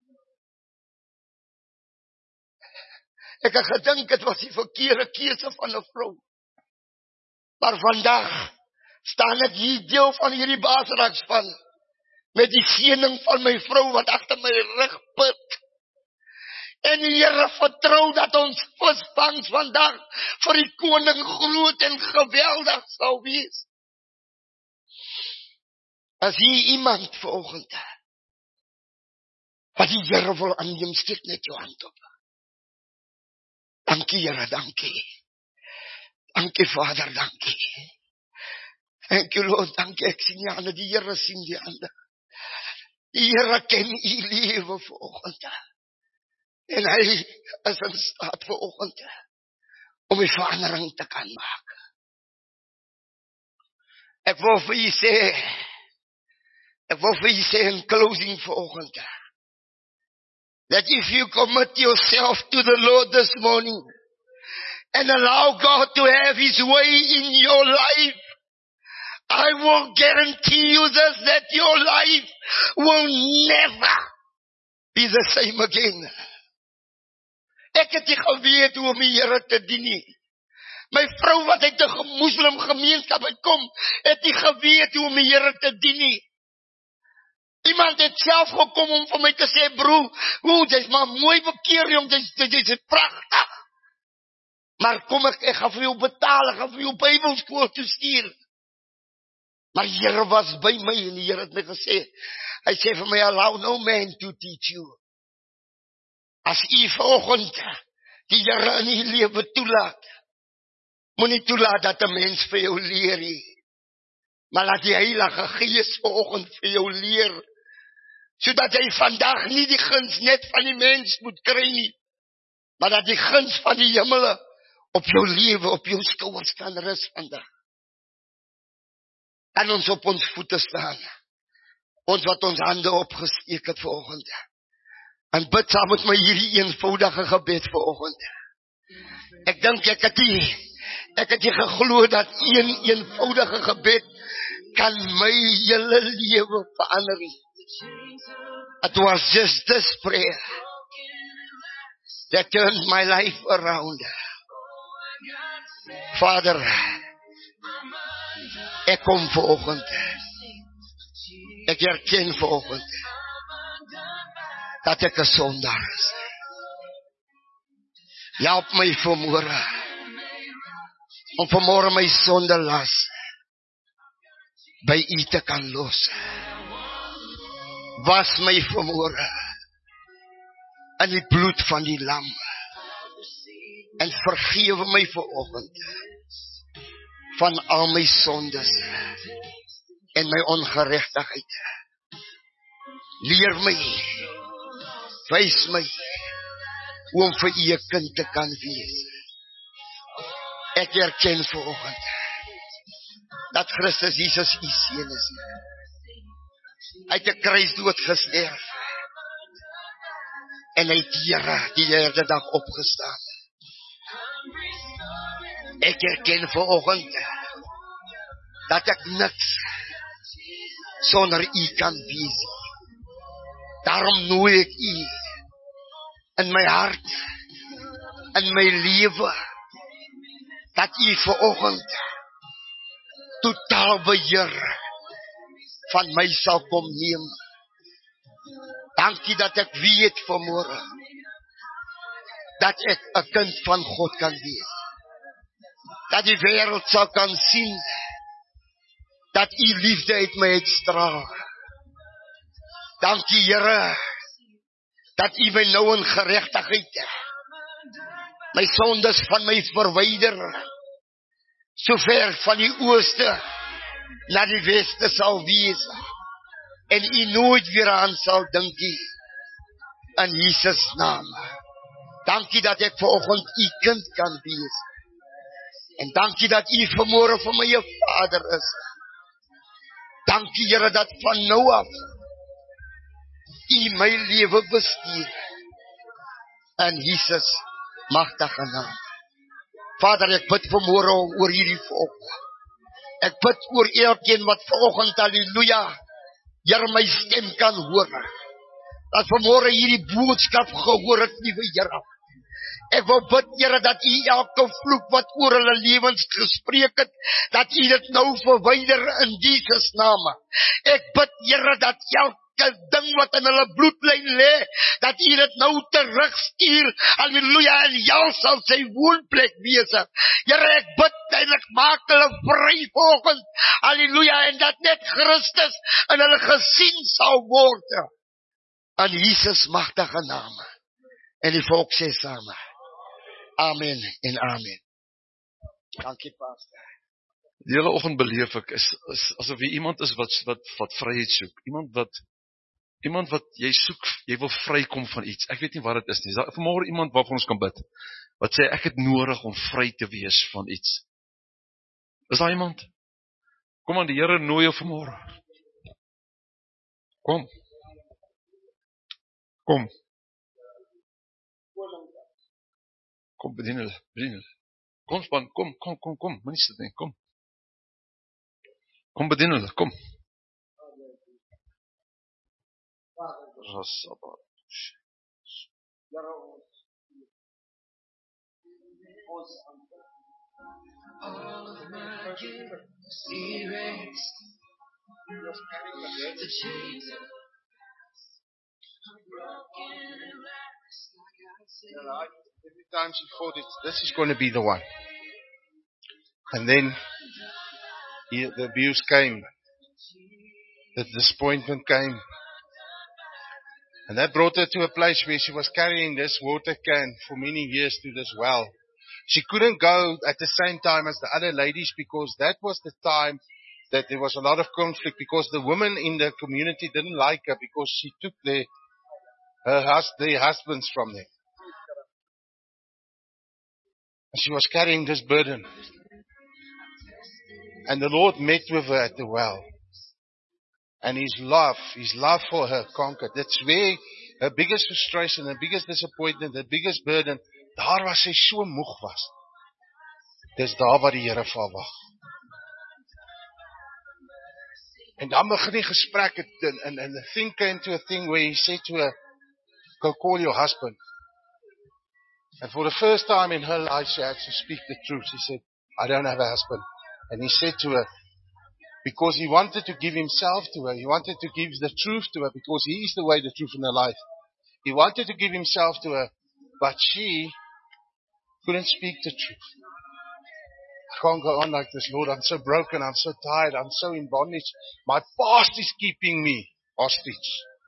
Ek het gedink, het was die verkeerde keuse van 'n vrou. Maar vandag staan ek hier deel van hierdie basrakspan, met die seëning van my vrou wat agter my rug pit. En die Here vertrou dat ons visvangs vandag vir die koning groot en geweldig sal wees. As hier iemand vanoggend wat die Here wil aanneem, steek net jou hand op. Dankie Here, dankie. Dankie Vader, dankie. Thank you Lord, dankie. Ek sien die hande, die Here sien die hande. Die Here ken u lewe vanoggend. En hy is in staat vanoggend om die verandering te kan maak. Ek wil vir u sê, ek wil vir u sê in closing vanoggend, that if you commit yourself to the Lord this morning, and allow God to have his way in your life, I will guarantee you this, that your life will never be the same again. Ek het nie geweet hoe om die Here te dien nie. My vrou wat uit 'n moslim gemeenskap uitkom, het nie geweet hoe om die Here te dien nie. Iemand het self gekom om vir my te sê, broer, hoe, dit is maar mooi bekeer, jong, dit is, dit is prachtig. Maar kom ek, ek gaan vir jou betaal, ek gaan vir jou Bybelskool toe stuur. Maar die Here was by my en die Here het my gesê, hy sê vir my, allow no man to teach you. As u vanoggend die Here in die lewe toelaat, moenie toelaat dat 'n mens vir jou leer nie. Maar laat die Heilige Gees vanoggend vir jou leer, sodat jy vandag nie die guns net van die mens moet kry nie, maar dat die guns van die hemele op jou lewe, op jou skouers kan rus vandag. En ons op ons voete staan, ons wat ons hande opgesteek het vanoggend, en bid saam met my hierdie eenvoudige gebed vanoggend. Ek dink ek het die, ek het die geglo dat een eenvoudige gebed kan my hele lewe verander. It was just this prayer that turned my life around. Vader, ek kom vanoggend, ek erken vanoggend dat ek 'n sondaar is. Help my vanmôre om vanmôre my sonde las by u te kan los. Was my vanmôre in die bloed van die lam en vergewe my vanoggend van al my sondes en my ongeregtigheid. Leer my, wys my hoe om vir u 'n kind te kan wees. Ek erken vanoggend dat Christus Jesus u seun is. Hy het 'n kruisdood gesterf en hy het Here die derde dag opgestaan. Ek erken vanoggend dat ek niks sonder u kan wees. Daarom nooi ek u in my hart, in my lewe, dat u vanoggend totaal beheer van my sal kom neem. Dankie dat ek weet vanmôre dat ek 'n kind van God kan wees. Dat die wêreld sal kan sien dat u liefde uit my uitstraal. Dankie Here dat u my nou in geregtigheid my sondes van my verwyder, so ver van die ooste na die weste sal wees, en u nooit weer aan sal dink nie, in Jesus naam. Dankie dat ek vanoggend u kind kan wees, en dankie dat u vanmôre vir my 'n Vader is. Dankie Here dat van nou af u my lewe bestuur, in Jesus magtige naam. Vader, ek bid vanmôre oor hierdie volk. Ek bid oor elkeen wat vanoggend, halleluja, Here my stem kan hoor. Dat vanmôre hierdie boodskap gehoor het, liewe Here. Ek wil bid, Here, dat u elke vloek wat oor hulle lewens gespreek het, dat u dit nou verwyder in Jesus naam. Ek bid, Here, dat elke ding wat in hulle bloedlyn lê, dat u dit nou terugstuur, halleluja, en jou sal sy woonplek wees. Here, ek bid en ek maak hulle vry vanoggend, halleluja, en dat net Christus in hulle gesien sal word, in Jesus magtige naam. En die volk sê saam, amen en amen. Dankie, Pastor. Die hele oggend beleef ek is, is asof jy iemand is wat wat wat vryheid soek. Iemand wat iemand wat jy soek, jy wil vrykom van iets. Ek weet nie wat dit is nie. Is daar vanmôre iemand waarvan ons kan bid? Wat sê ek het nodig om vry te wees van iets? Is daar iemand? Kom aan, die Here nooi jou vanmôre. Kom. Kom. Kom, bedien hulle, bedien hulle. Kom span, kom, kom, kom, kom, moenie sit nie, kom. Kom bedien hulle, kom. Rasaba. All of my gifts erased. The chains of broken and waxed like I said. Every time she thought it, this is going to be the one. And then he, the abuse came. The disappointment came. And that brought her to a place where she was carrying this water can for many years to this well. She couldn't go at the same time as the other ladies because that was the time that there was a lot of conflict because the women in the community didn't like her because she took their, her hus- their husbands from them. And she was carrying this burden. And the Lord met with her at the well. And His love, His love for her conquered. That's where her biggest frustration, her biggest disappointment, her biggest burden, daar waar sy so moeg was. Dis daar waar die Here vir haar wag. En dan begin die gesprek, and, and, and the thing came to a thing where he said to her, go call your husband. And for the first time in her life, she had to speak the truth. She said, I don't have a husband. And he said to her, because he wanted to give himself to her, he wanted to give the truth to her, because he is the way, the truth, and the life. He wanted to give himself to her, but she couldn't speak the truth. I can't go on like this, Lord. I'm so broken. I'm so tired. I'm so in bondage. My past is keeping me hostage.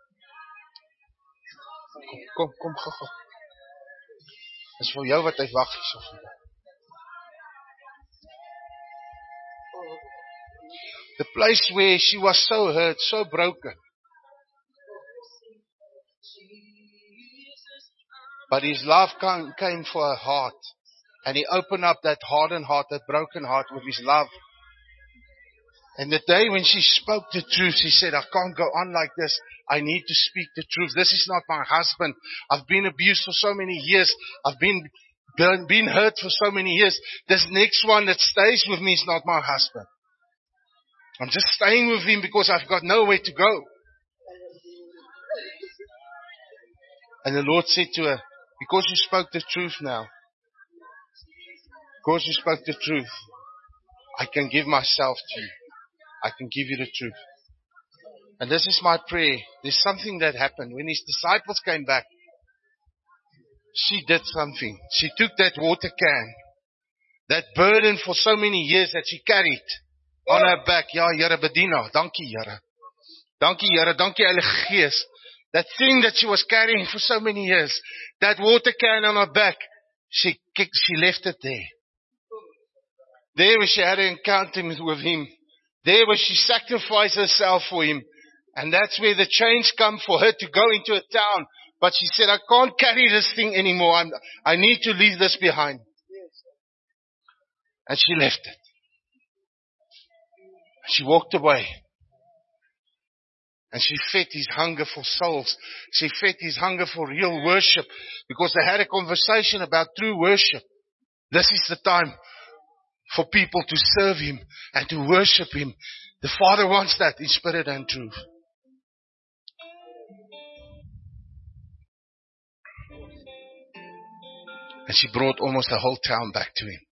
Kom, kom, kom, kom. Dis vir jou wat hy wag hierso vandag. The place where she was so hurt, so broken. But His love came, came for her heart. And He opened up that hardened heart, that broken heart with His love. And the day when she spoke the truth, she said, I can't go on like this. I need to speak the truth. This is not my husband. I've been abused for so many years. I've been, been hurt for so many years. This next one that stays with me is not my husband. I'm just staying with him because I've got nowhere to go. And the Lord said to her, because you spoke the truth now, because you spoke the truth, I can give myself to you. I can give you the truth. And this is my prayer. There's something that happened. When His disciples came back, she did something. She took that water can, that burden for so many years that she carried on her back. Ja, Here, bedien haar. Dankie, Here. Dankie, Here. Dankie, Heilige Gees. That thing that she was carrying for so many years, that water can on her back, she kicked, she left it there. There where she had an encounter with Him. There where she sacrificed herself for Him. And that's where the change come for her to go into a town. But she said, I can't carry this thing anymore. I'm, I need to leave this behind. And she left it. She walked away. And she fed his hunger for souls. She fed his hunger for real worship. Because they had a conversation about true worship. This is the time for people to serve Him and to worship Him. The Father wants that in spirit and truth. And she brought almost the whole town back to Him.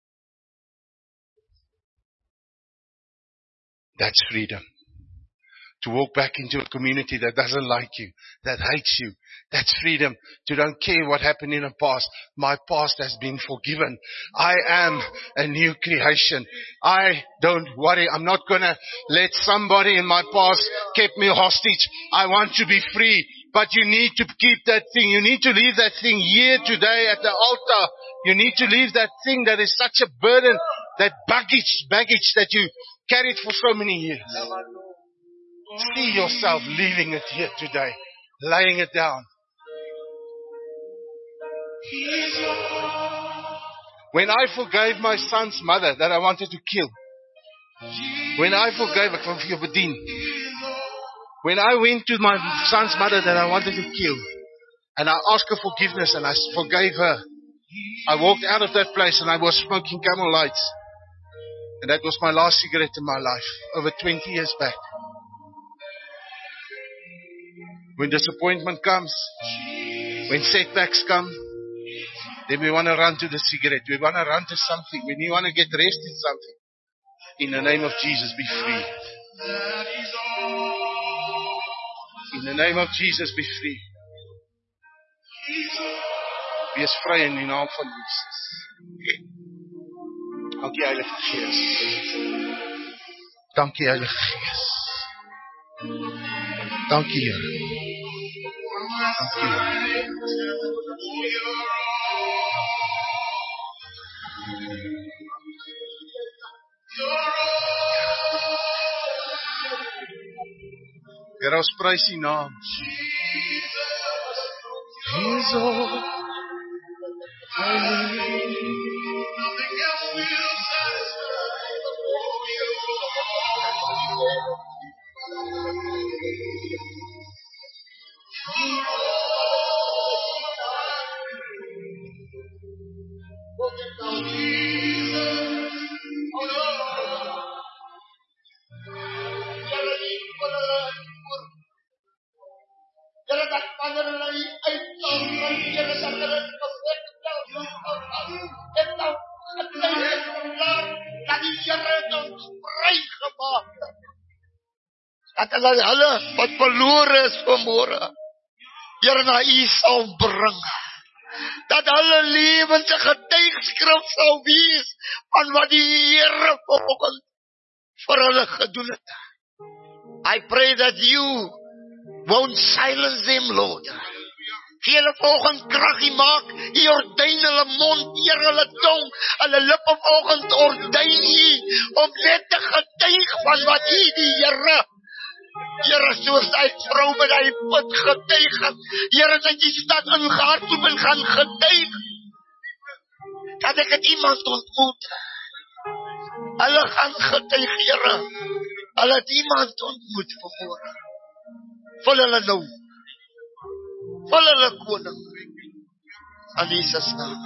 That's freedom. To walk back into a community that doesn't like you, that hates you. That's freedom. To don't care what happened in the past. My past has been forgiven. I am a new creation. I don't worry. I'm not going to let somebody in my past keep me hostage. I want to be free. But you need to keep that thing. You need to leave that thing here today at the altar. You need to leave that thing that is such a burden, that baggage, baggage that you carried for so many years. See yourself leaving it here today, laying it down. When I forgave my son's mother that I wanted to kill, when I forgave, when I went to my son's mother that I wanted to kill, and I asked her forgiveness and I forgave her, I walked out of that place and I was smoking Camel Lights. And that was my last cigarette in my life, over twenty years back. When disappointment comes, when setbacks come, then we want to run to the cigarette. We want to run to something. When you want to get rest in something, in the name of Jesus, be free. In the name of Jesus, be free. Wees vry in die naam van Jesus. Dankie Heilige Gees. Dankie Heilige Gees. Dankie Here. Dankie Here. Here ons prys die naam. He's all I need. Nothing else will satisfy you. Dat hulle hulle wat verlore is vanmôre, Here, na U sal bring. Dat hulle lewens 'n getuigskrif sal wees van wat die Here vanoggend vir hulle gedoen het. I pray that you won't silence them, Lord. Gee hulle vanoggend krag, U maak, U ordyn hulle mond, Here, hulle tong, hulle lippe vanoggend ordyn U, om net te getuig van wat U die Here, Here, soos hy vrou met hy put getuig het, Here, dat die stad ingehardloop en gaan getuig, dat ek het iemand ontmoet, hulle gaan getuig, Here, hulle het iemand ontmoet vanmôre, vul hulle nou, vul hulle koning, in Jesus naam.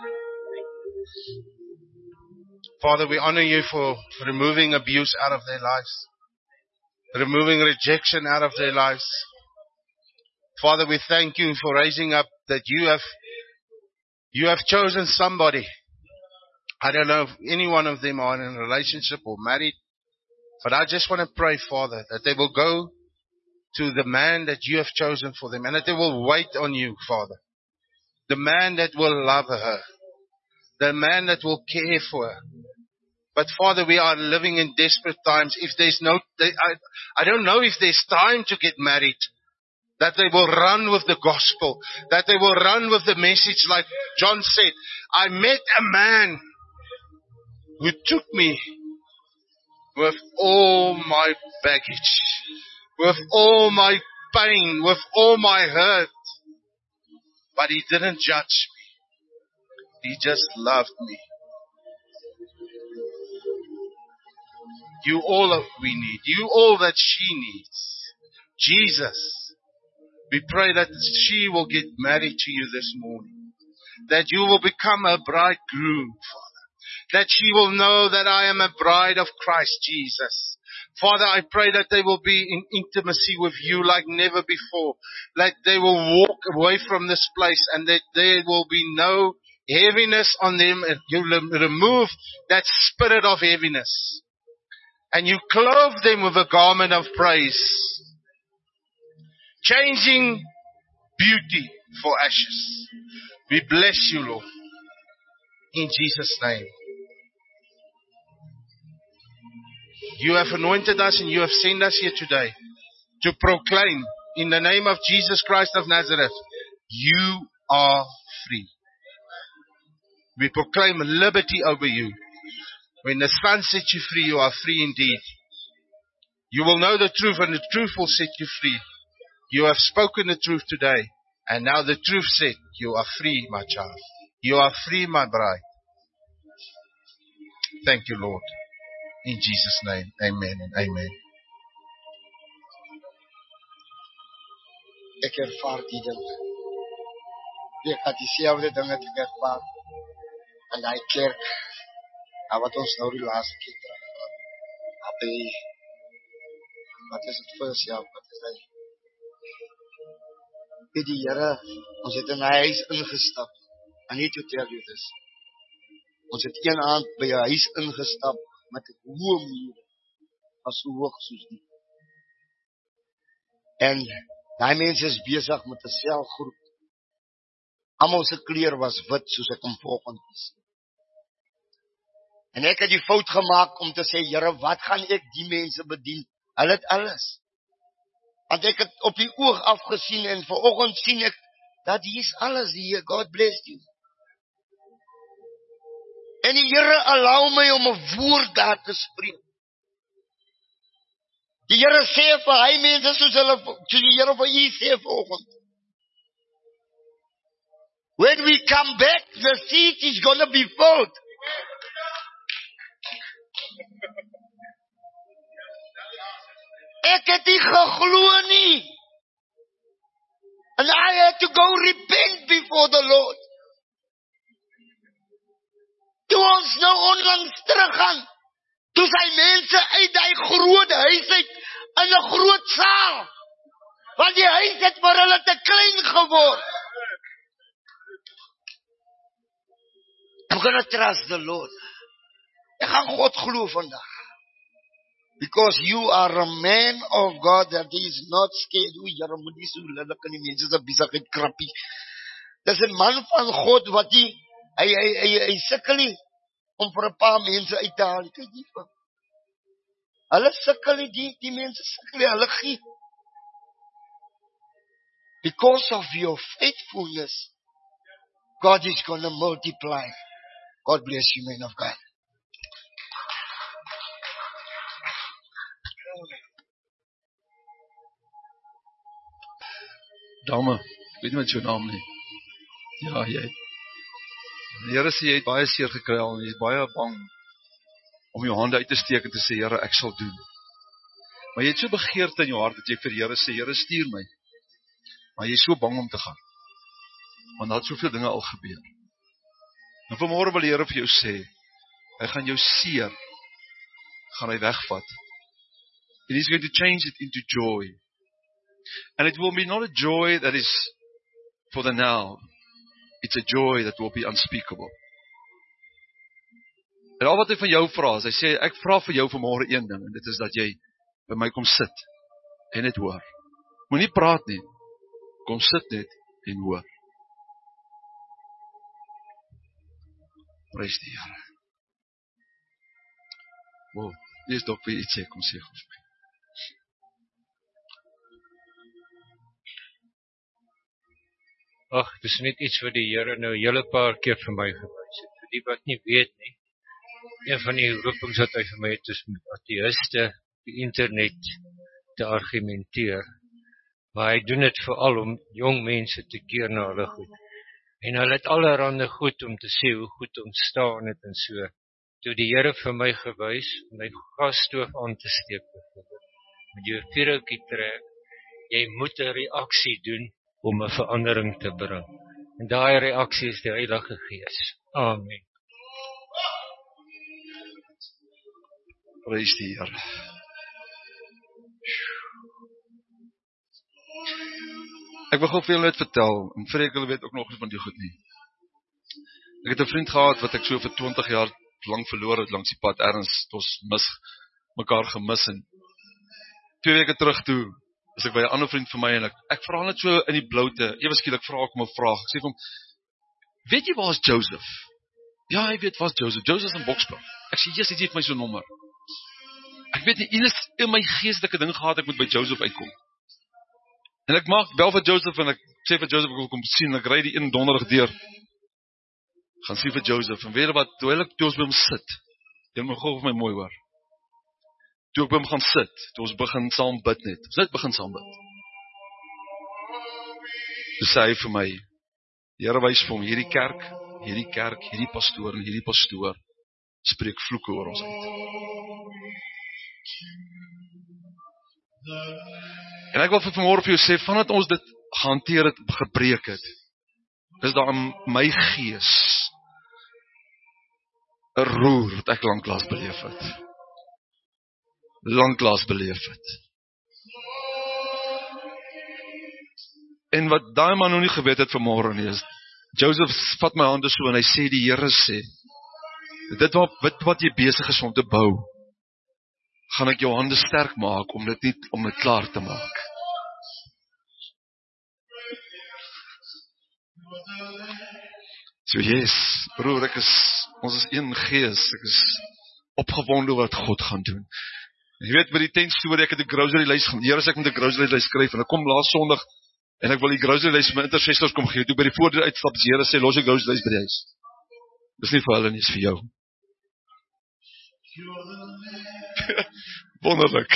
Father, we honor you for removing abuse out of their lives. Removing rejection out of their lives. Father, we thank you for raising up that you have, you have chosen somebody. I don't know if any one of them are in a relationship or married, but I just want to pray, Father, that they will go to the man that you have chosen for them and that they will wait on you, Father. The man that will love her. The man that will care for her. But Father, we are living in desperate times. If there's no, I, I don't know if there's time to get married. That they will run with the gospel. That they will run with the message like John said. I met a man who took me with all my baggage. With all my pain. With all my hurt. But he didn't judge me. He just loved me. You all that we need. You all that she needs. Jesus. We pray that she will get married to you this morning. That you will become a bridegroom, Father. That she will know that I am a bride of Christ Jesus. Father, I pray that they will be in intimacy with you like never before. That they will walk away from this place and that there will be no heaviness on them. And you remove that spirit of heaviness. and you clothe them with a garment of praise, changing beauty for ashes. We bless you, Lord, in Jesus' name. You have anointed us and you have sent us here today to proclaim in the name of Jesus Christ of Nazareth, you are free. We proclaim liberty over you. When the Son sets you free, you are free indeed. You will know the truth and the truth will set you free. You have spoken the truth today, and now the truth said, you are free, my child. You are free, my bride. Thank you, Lord. In Jesus' name, amen and amen. Ek ervaar die ding. Ek het dieselfde ding het ek ervaar. En die kerk, en wat ons nou die laaste keer terug. Abbe, wat is het vir jouself? Wat is die? By die Here, ons het in die huis ingestap. I need to tell you this. Ons het een aand by 'n huis ingestap met 'n hoë muur, was so hoog soos die. En daai mense is besig met 'n selgroep. Almal se kleur was wit soos ek hom vanoggend gesien. En ek het die fout gemaak om te sê, Here, wat gaan ek die mense bedien? Hulle het alles. Want ek het op die oog afgesien en vanoggend sien ek dat hier is alles hier. God bless you. En die Here allow my om 'n woord daar te spreek. Die Here sê vir hy mense soos hulle, soos die Here vir u sê vanoggend. When we come back, the seat is going to be filled. Ek het nie geglo nie. And I had to go repent before the Lord. Toe ons nou onlangs teruggaan, toe sy mense uit die groot huis uit, in 'n groot saal, want die huis het vir hulle te klein geword. I'm going to trust the Lord. Ek gaan God glo vandag. Because you are a man of God that is not scared. O, Here, moet nie so lullig in die mense se besigheid krappie. Dis 'n man van God wat die, hy, hy, hy, hy sukkel nie om vir 'n paar mense uit te haal. Kyk nie vir. Hulle sukkel nie, die, die mense sukkel nie, hulle gee. Because of your faithfulness, God is going to multiply. God bless you, man of God. Dame, ek weet nie wat jou naam nie. Ja, jy. Die Here sê jy het baie seer gekry al en jy is baie bang om jou hande uit te steek en te sê, Here, ek sal doen. Maar jy het so begeerte in jou hart dat jy vir die Here sê, Here, stuur my. Maar jy is so bang om te gaan. Want daar het soveel dinge al gebeur. En vanmôre wil die Here vir jou sê, hy gaan jou seer, gaan hy wegvat. And he's going to change it into joy. And it will be not a joy that is for the now. It's a joy that will be unspeakable. En al wat hy van jou vra, is, hy sê, ek vra vir jou vanmôre een ding, en dit is dat jy by my kom sit, en net hoor. Moenie praat nie, kom sit net, en hoor. Prys die Here. Wow, die is dalk weer iets sê, kom sê vir my. Ag, dis net iets wat die Here nou 'n hele paar keer vir my gewys het. Vir die wat nie weet nie. Een van die roepings wat hy vir my het is met ateïste die internet te argumenteer. Maar hy doen dit veral om jong mense te keer na hulle goed. En hulle het allerhande goed om te sê hoe goed ontstaan het en so. Toe die Here vir my gewys om my gasstoof aan te steek byvoorbeeld. Met jou vuurhoutjie trek, jy moet 'n reaksie doen om 'n verandering te bring. En daai reaksie is die Heilige Gees. Amen. Prys die Here. Ek wil gou vir julle net vertel, en vir ek julle weet ook nog eens van die goed nie. Ek het 'n vriend gehad wat ek so vir twintig jaar lang verloor het langs die pad, ergens, het ons mis, mekaar gemis en twee weke terug toe is ek by 'n ander vriend van my en ek ek vra net so in die bloute, ewe skielik vra ek hom 'n vraag. Ek sê vir hom, weet jy waar is Joseph? Ja, hy weet waar is Joseph. Joseph is in Boksburg. Ek sê, Jesus, hy het my so nommer. Ek weet nie, iets in my geestelike ding gehad ek moet by Joseph uitkom. En ek maak bel vir Joseph en ek sê vir Joseph ek wil kom sien, ek ry die een donderdag deur. Gaan sien vir Joseph en weet jy wat, toe ek toe ons by hom sit. Jy moet gou vir my mooi hoor. Toe ek by hom gaan sit, toe ons begin saam bid net. Ons net begin saam bid. Toe sê hy vir my, die Here wys vir hom, hierdie kerk, hierdie kerk, hierdie pastoor en hierdie pastoor spreek vloeke oor ons uit. En ek wil vir vanmôre vir jou sê, vandat ons dit gehanteer het, gebreek het, is daar in my gees 'n roer wat ek lanklaas beleef het. Lanklaas beleef het. En wat daai man nou nie geweet het vanmôre nie is, Joseph vat my hande so en hy sê, die Here sê, dit wat, wat, wat jy besig is om te bou, gaan ek jou hande sterk maak, om dit nie, om dit klaar te maak. So yes, broer, ek is, ons is een gees, ek is opgewonde wat God gaan doen. En jy weet, by die tent storie, ek het 'n grocery lys gaan, hier as ek met 'n grocery lys skryf, en ek kom laas Sondag, en ek wil die grocery lys vir my intercessors kom gee, toe by die voordeur uitstap, die Here sê, los die grocery lys by die huis. Dis nie vir hulle nie, dis vir jou. Wonderlik.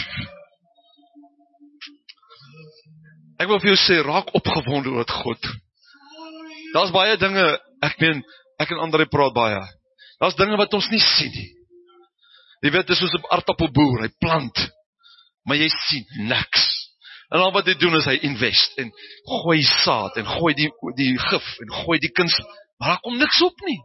Ek wil vir jou sê, raak opgewonde oor wat God doen. Daar's baie dinge, ek meen, ek en Andre praat baie. Daar's dinge wat ons nie sien nie. Jy weet, dit is soos 'n aardappelboer, hy plant, maar jy sien niks. En al wat hy doen is hy invest en gooi saad en gooi die die gif en gooi die kuns, maar daar kom niks op nie.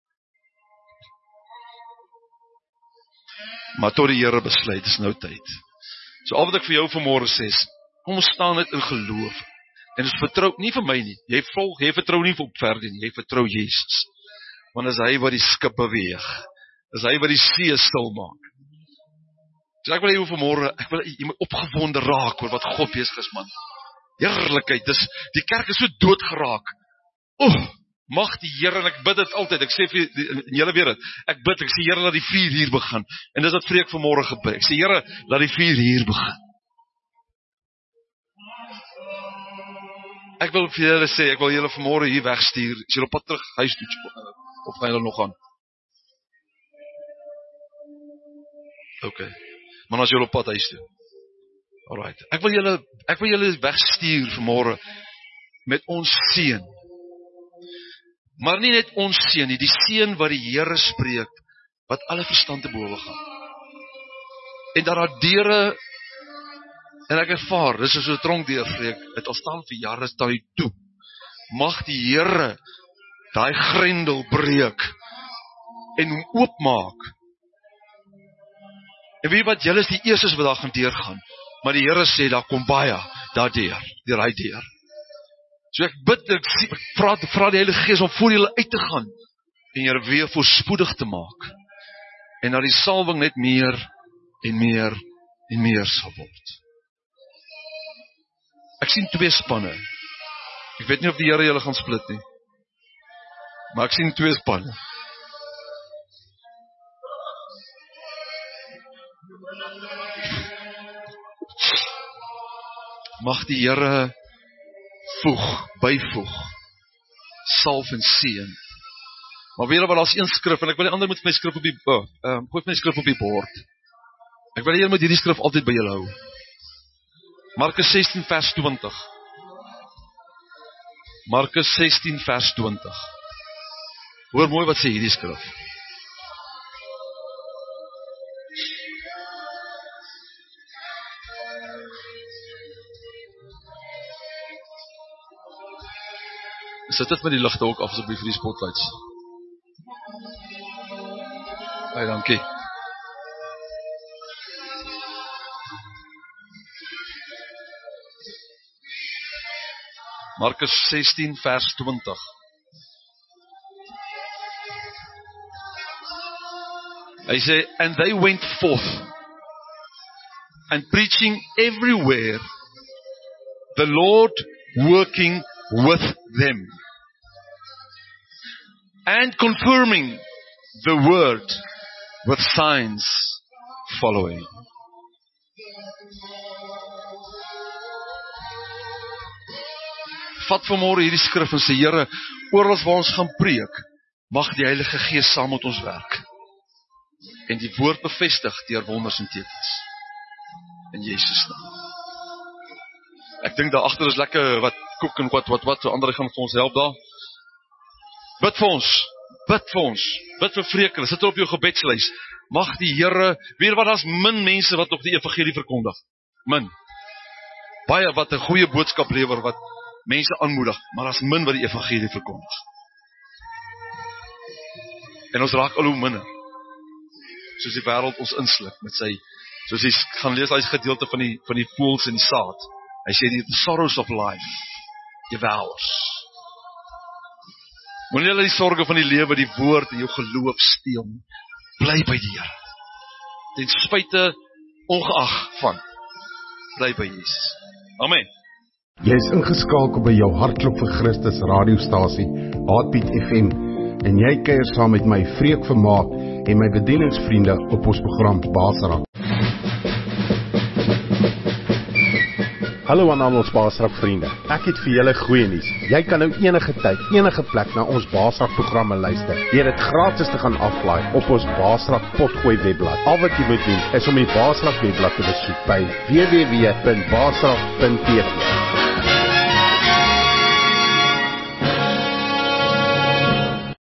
Maar tot die Here besluit, dis nou tyd. So al wat ek vir jou vanmôre sê is, kom ons staan net in geloof. En ons vertrou nie vir my nie. Jy volg, jy vertrou nie op verder nie, jy vertrou Jesus. Want is hy wat die skip beweeg. Is hy wat die see stil maak. So ek wil jy vanmôre, ek wil jy moet opgewonde raak oor wat God besig is, man. Heerlikheid, dis die kerk is so dood geraak. Oeh, mag die Here, en ek bid dit altyd. Ek sê vir en julle weet dit. Ek bid, ek sê Here, laat die vuur hier begin. En dis wat vreek vanmôre gebeur. Ek sê Here, laat die vuur hier begin. Ek wil vir julle sê, ek wil julle vanmôre hier wegstuur. Is julle op pad terug huis toe of gaan julle nog gaan? Okay. Maar as julle op pad huis toe. Alright. Ek wil julle ek wil julle wegstuur vanmôre met ons seën. Maar nie net ons seën nie, die seën wat die Here spreek wat alle verstand te bowe gaan. En dat daar deure en ek ervaar, dis so 'n tronkdeur vreek, het al staan vir jare staan hy toe. Mag die Here daai grendel breek en hom oopmaak. En weet wat, julle is die eerstes wat daar gaan deurgaan. Maar die Here sê, daar kom baie daardeur, deur hy deur. So ek bid, ek, ek praat, vra die Heilige Gees om voor julle uit te gaan en julle weer voorspoedig te maak. En dat die salwing net meer en meer en meer sal word. Ek sien twee spanne. Ek weet nie of die Here julle gaan split nie. Maar ek sien twee spanne. Mag die Here voeg, byvoeg, salf en seën. Maar weet jy wat, daar's een skrif, en ek wil die ander moet my skrif op die, oh, uh, gooi my skrif op die bord. Ek wil jy moet hierdie skrif altyd by julle hou. Markus sestien vers twintig. Markus sestien vers twintig. Hoor mooi wat sê hierdie skrif. Sit dit met die ligte ook af asseblief vir die spotlights. Baie dankie. Markus sestien vers twintig. Hy sê, and they went forth and preaching everywhere, the Lord working with them, and confirming the word with signs following. Vat vanmôre hierdie skrif en sê, Here, oral waar ons gaan preek, mag die Heilige Gees saam met ons werk. En die woord bevestig deur wonders en tekens. In Jesus naam. Ek dink daar agter is lekker wat koek en wat wat wat so ander gaan vir ons help daar. Bid vir ons. Bid vir ons. Bid vir vreekers. Sit op jou gebedslys. Mag die Here, weet wat, daar's min mense wat op die evangelie verkondig. Min. Baie wat 'n goeie boodskap lewer wat mense aanmoedig, maar daar's min wat die evangelie verkondig. En ons raak al hoe minder. Soos die wêreld ons insluk met sy, soos jy gaan lees daai gedeelte van die van die voëls en die saad. Hy sê die sorrows of life devours. Moenie hulle die sorge van die lewe, die woord en jou geloof steel nie. Bly by die Here. Ten spyte ongeag van. Bly by Jesus. Amen. Jy is ingeskakel by jou Hartklop vir Christus radiostasie, Heartbeat F M, en jy kuier saam met my Freek Vermaak en my bedieningsvriende op ons program Basrak. Hallo aan al ons Basrak vriende. Ek het vir julle goeie nuus. Jy kan nou enige tyd, enige plek na ons Basrak programme luister. Deur dit gratis te gaan aflaai op ons Basrak potgooi webblad. Al wat jy moet doen is om die Basrak webblad te besoek by w w w punt basrak punt t v.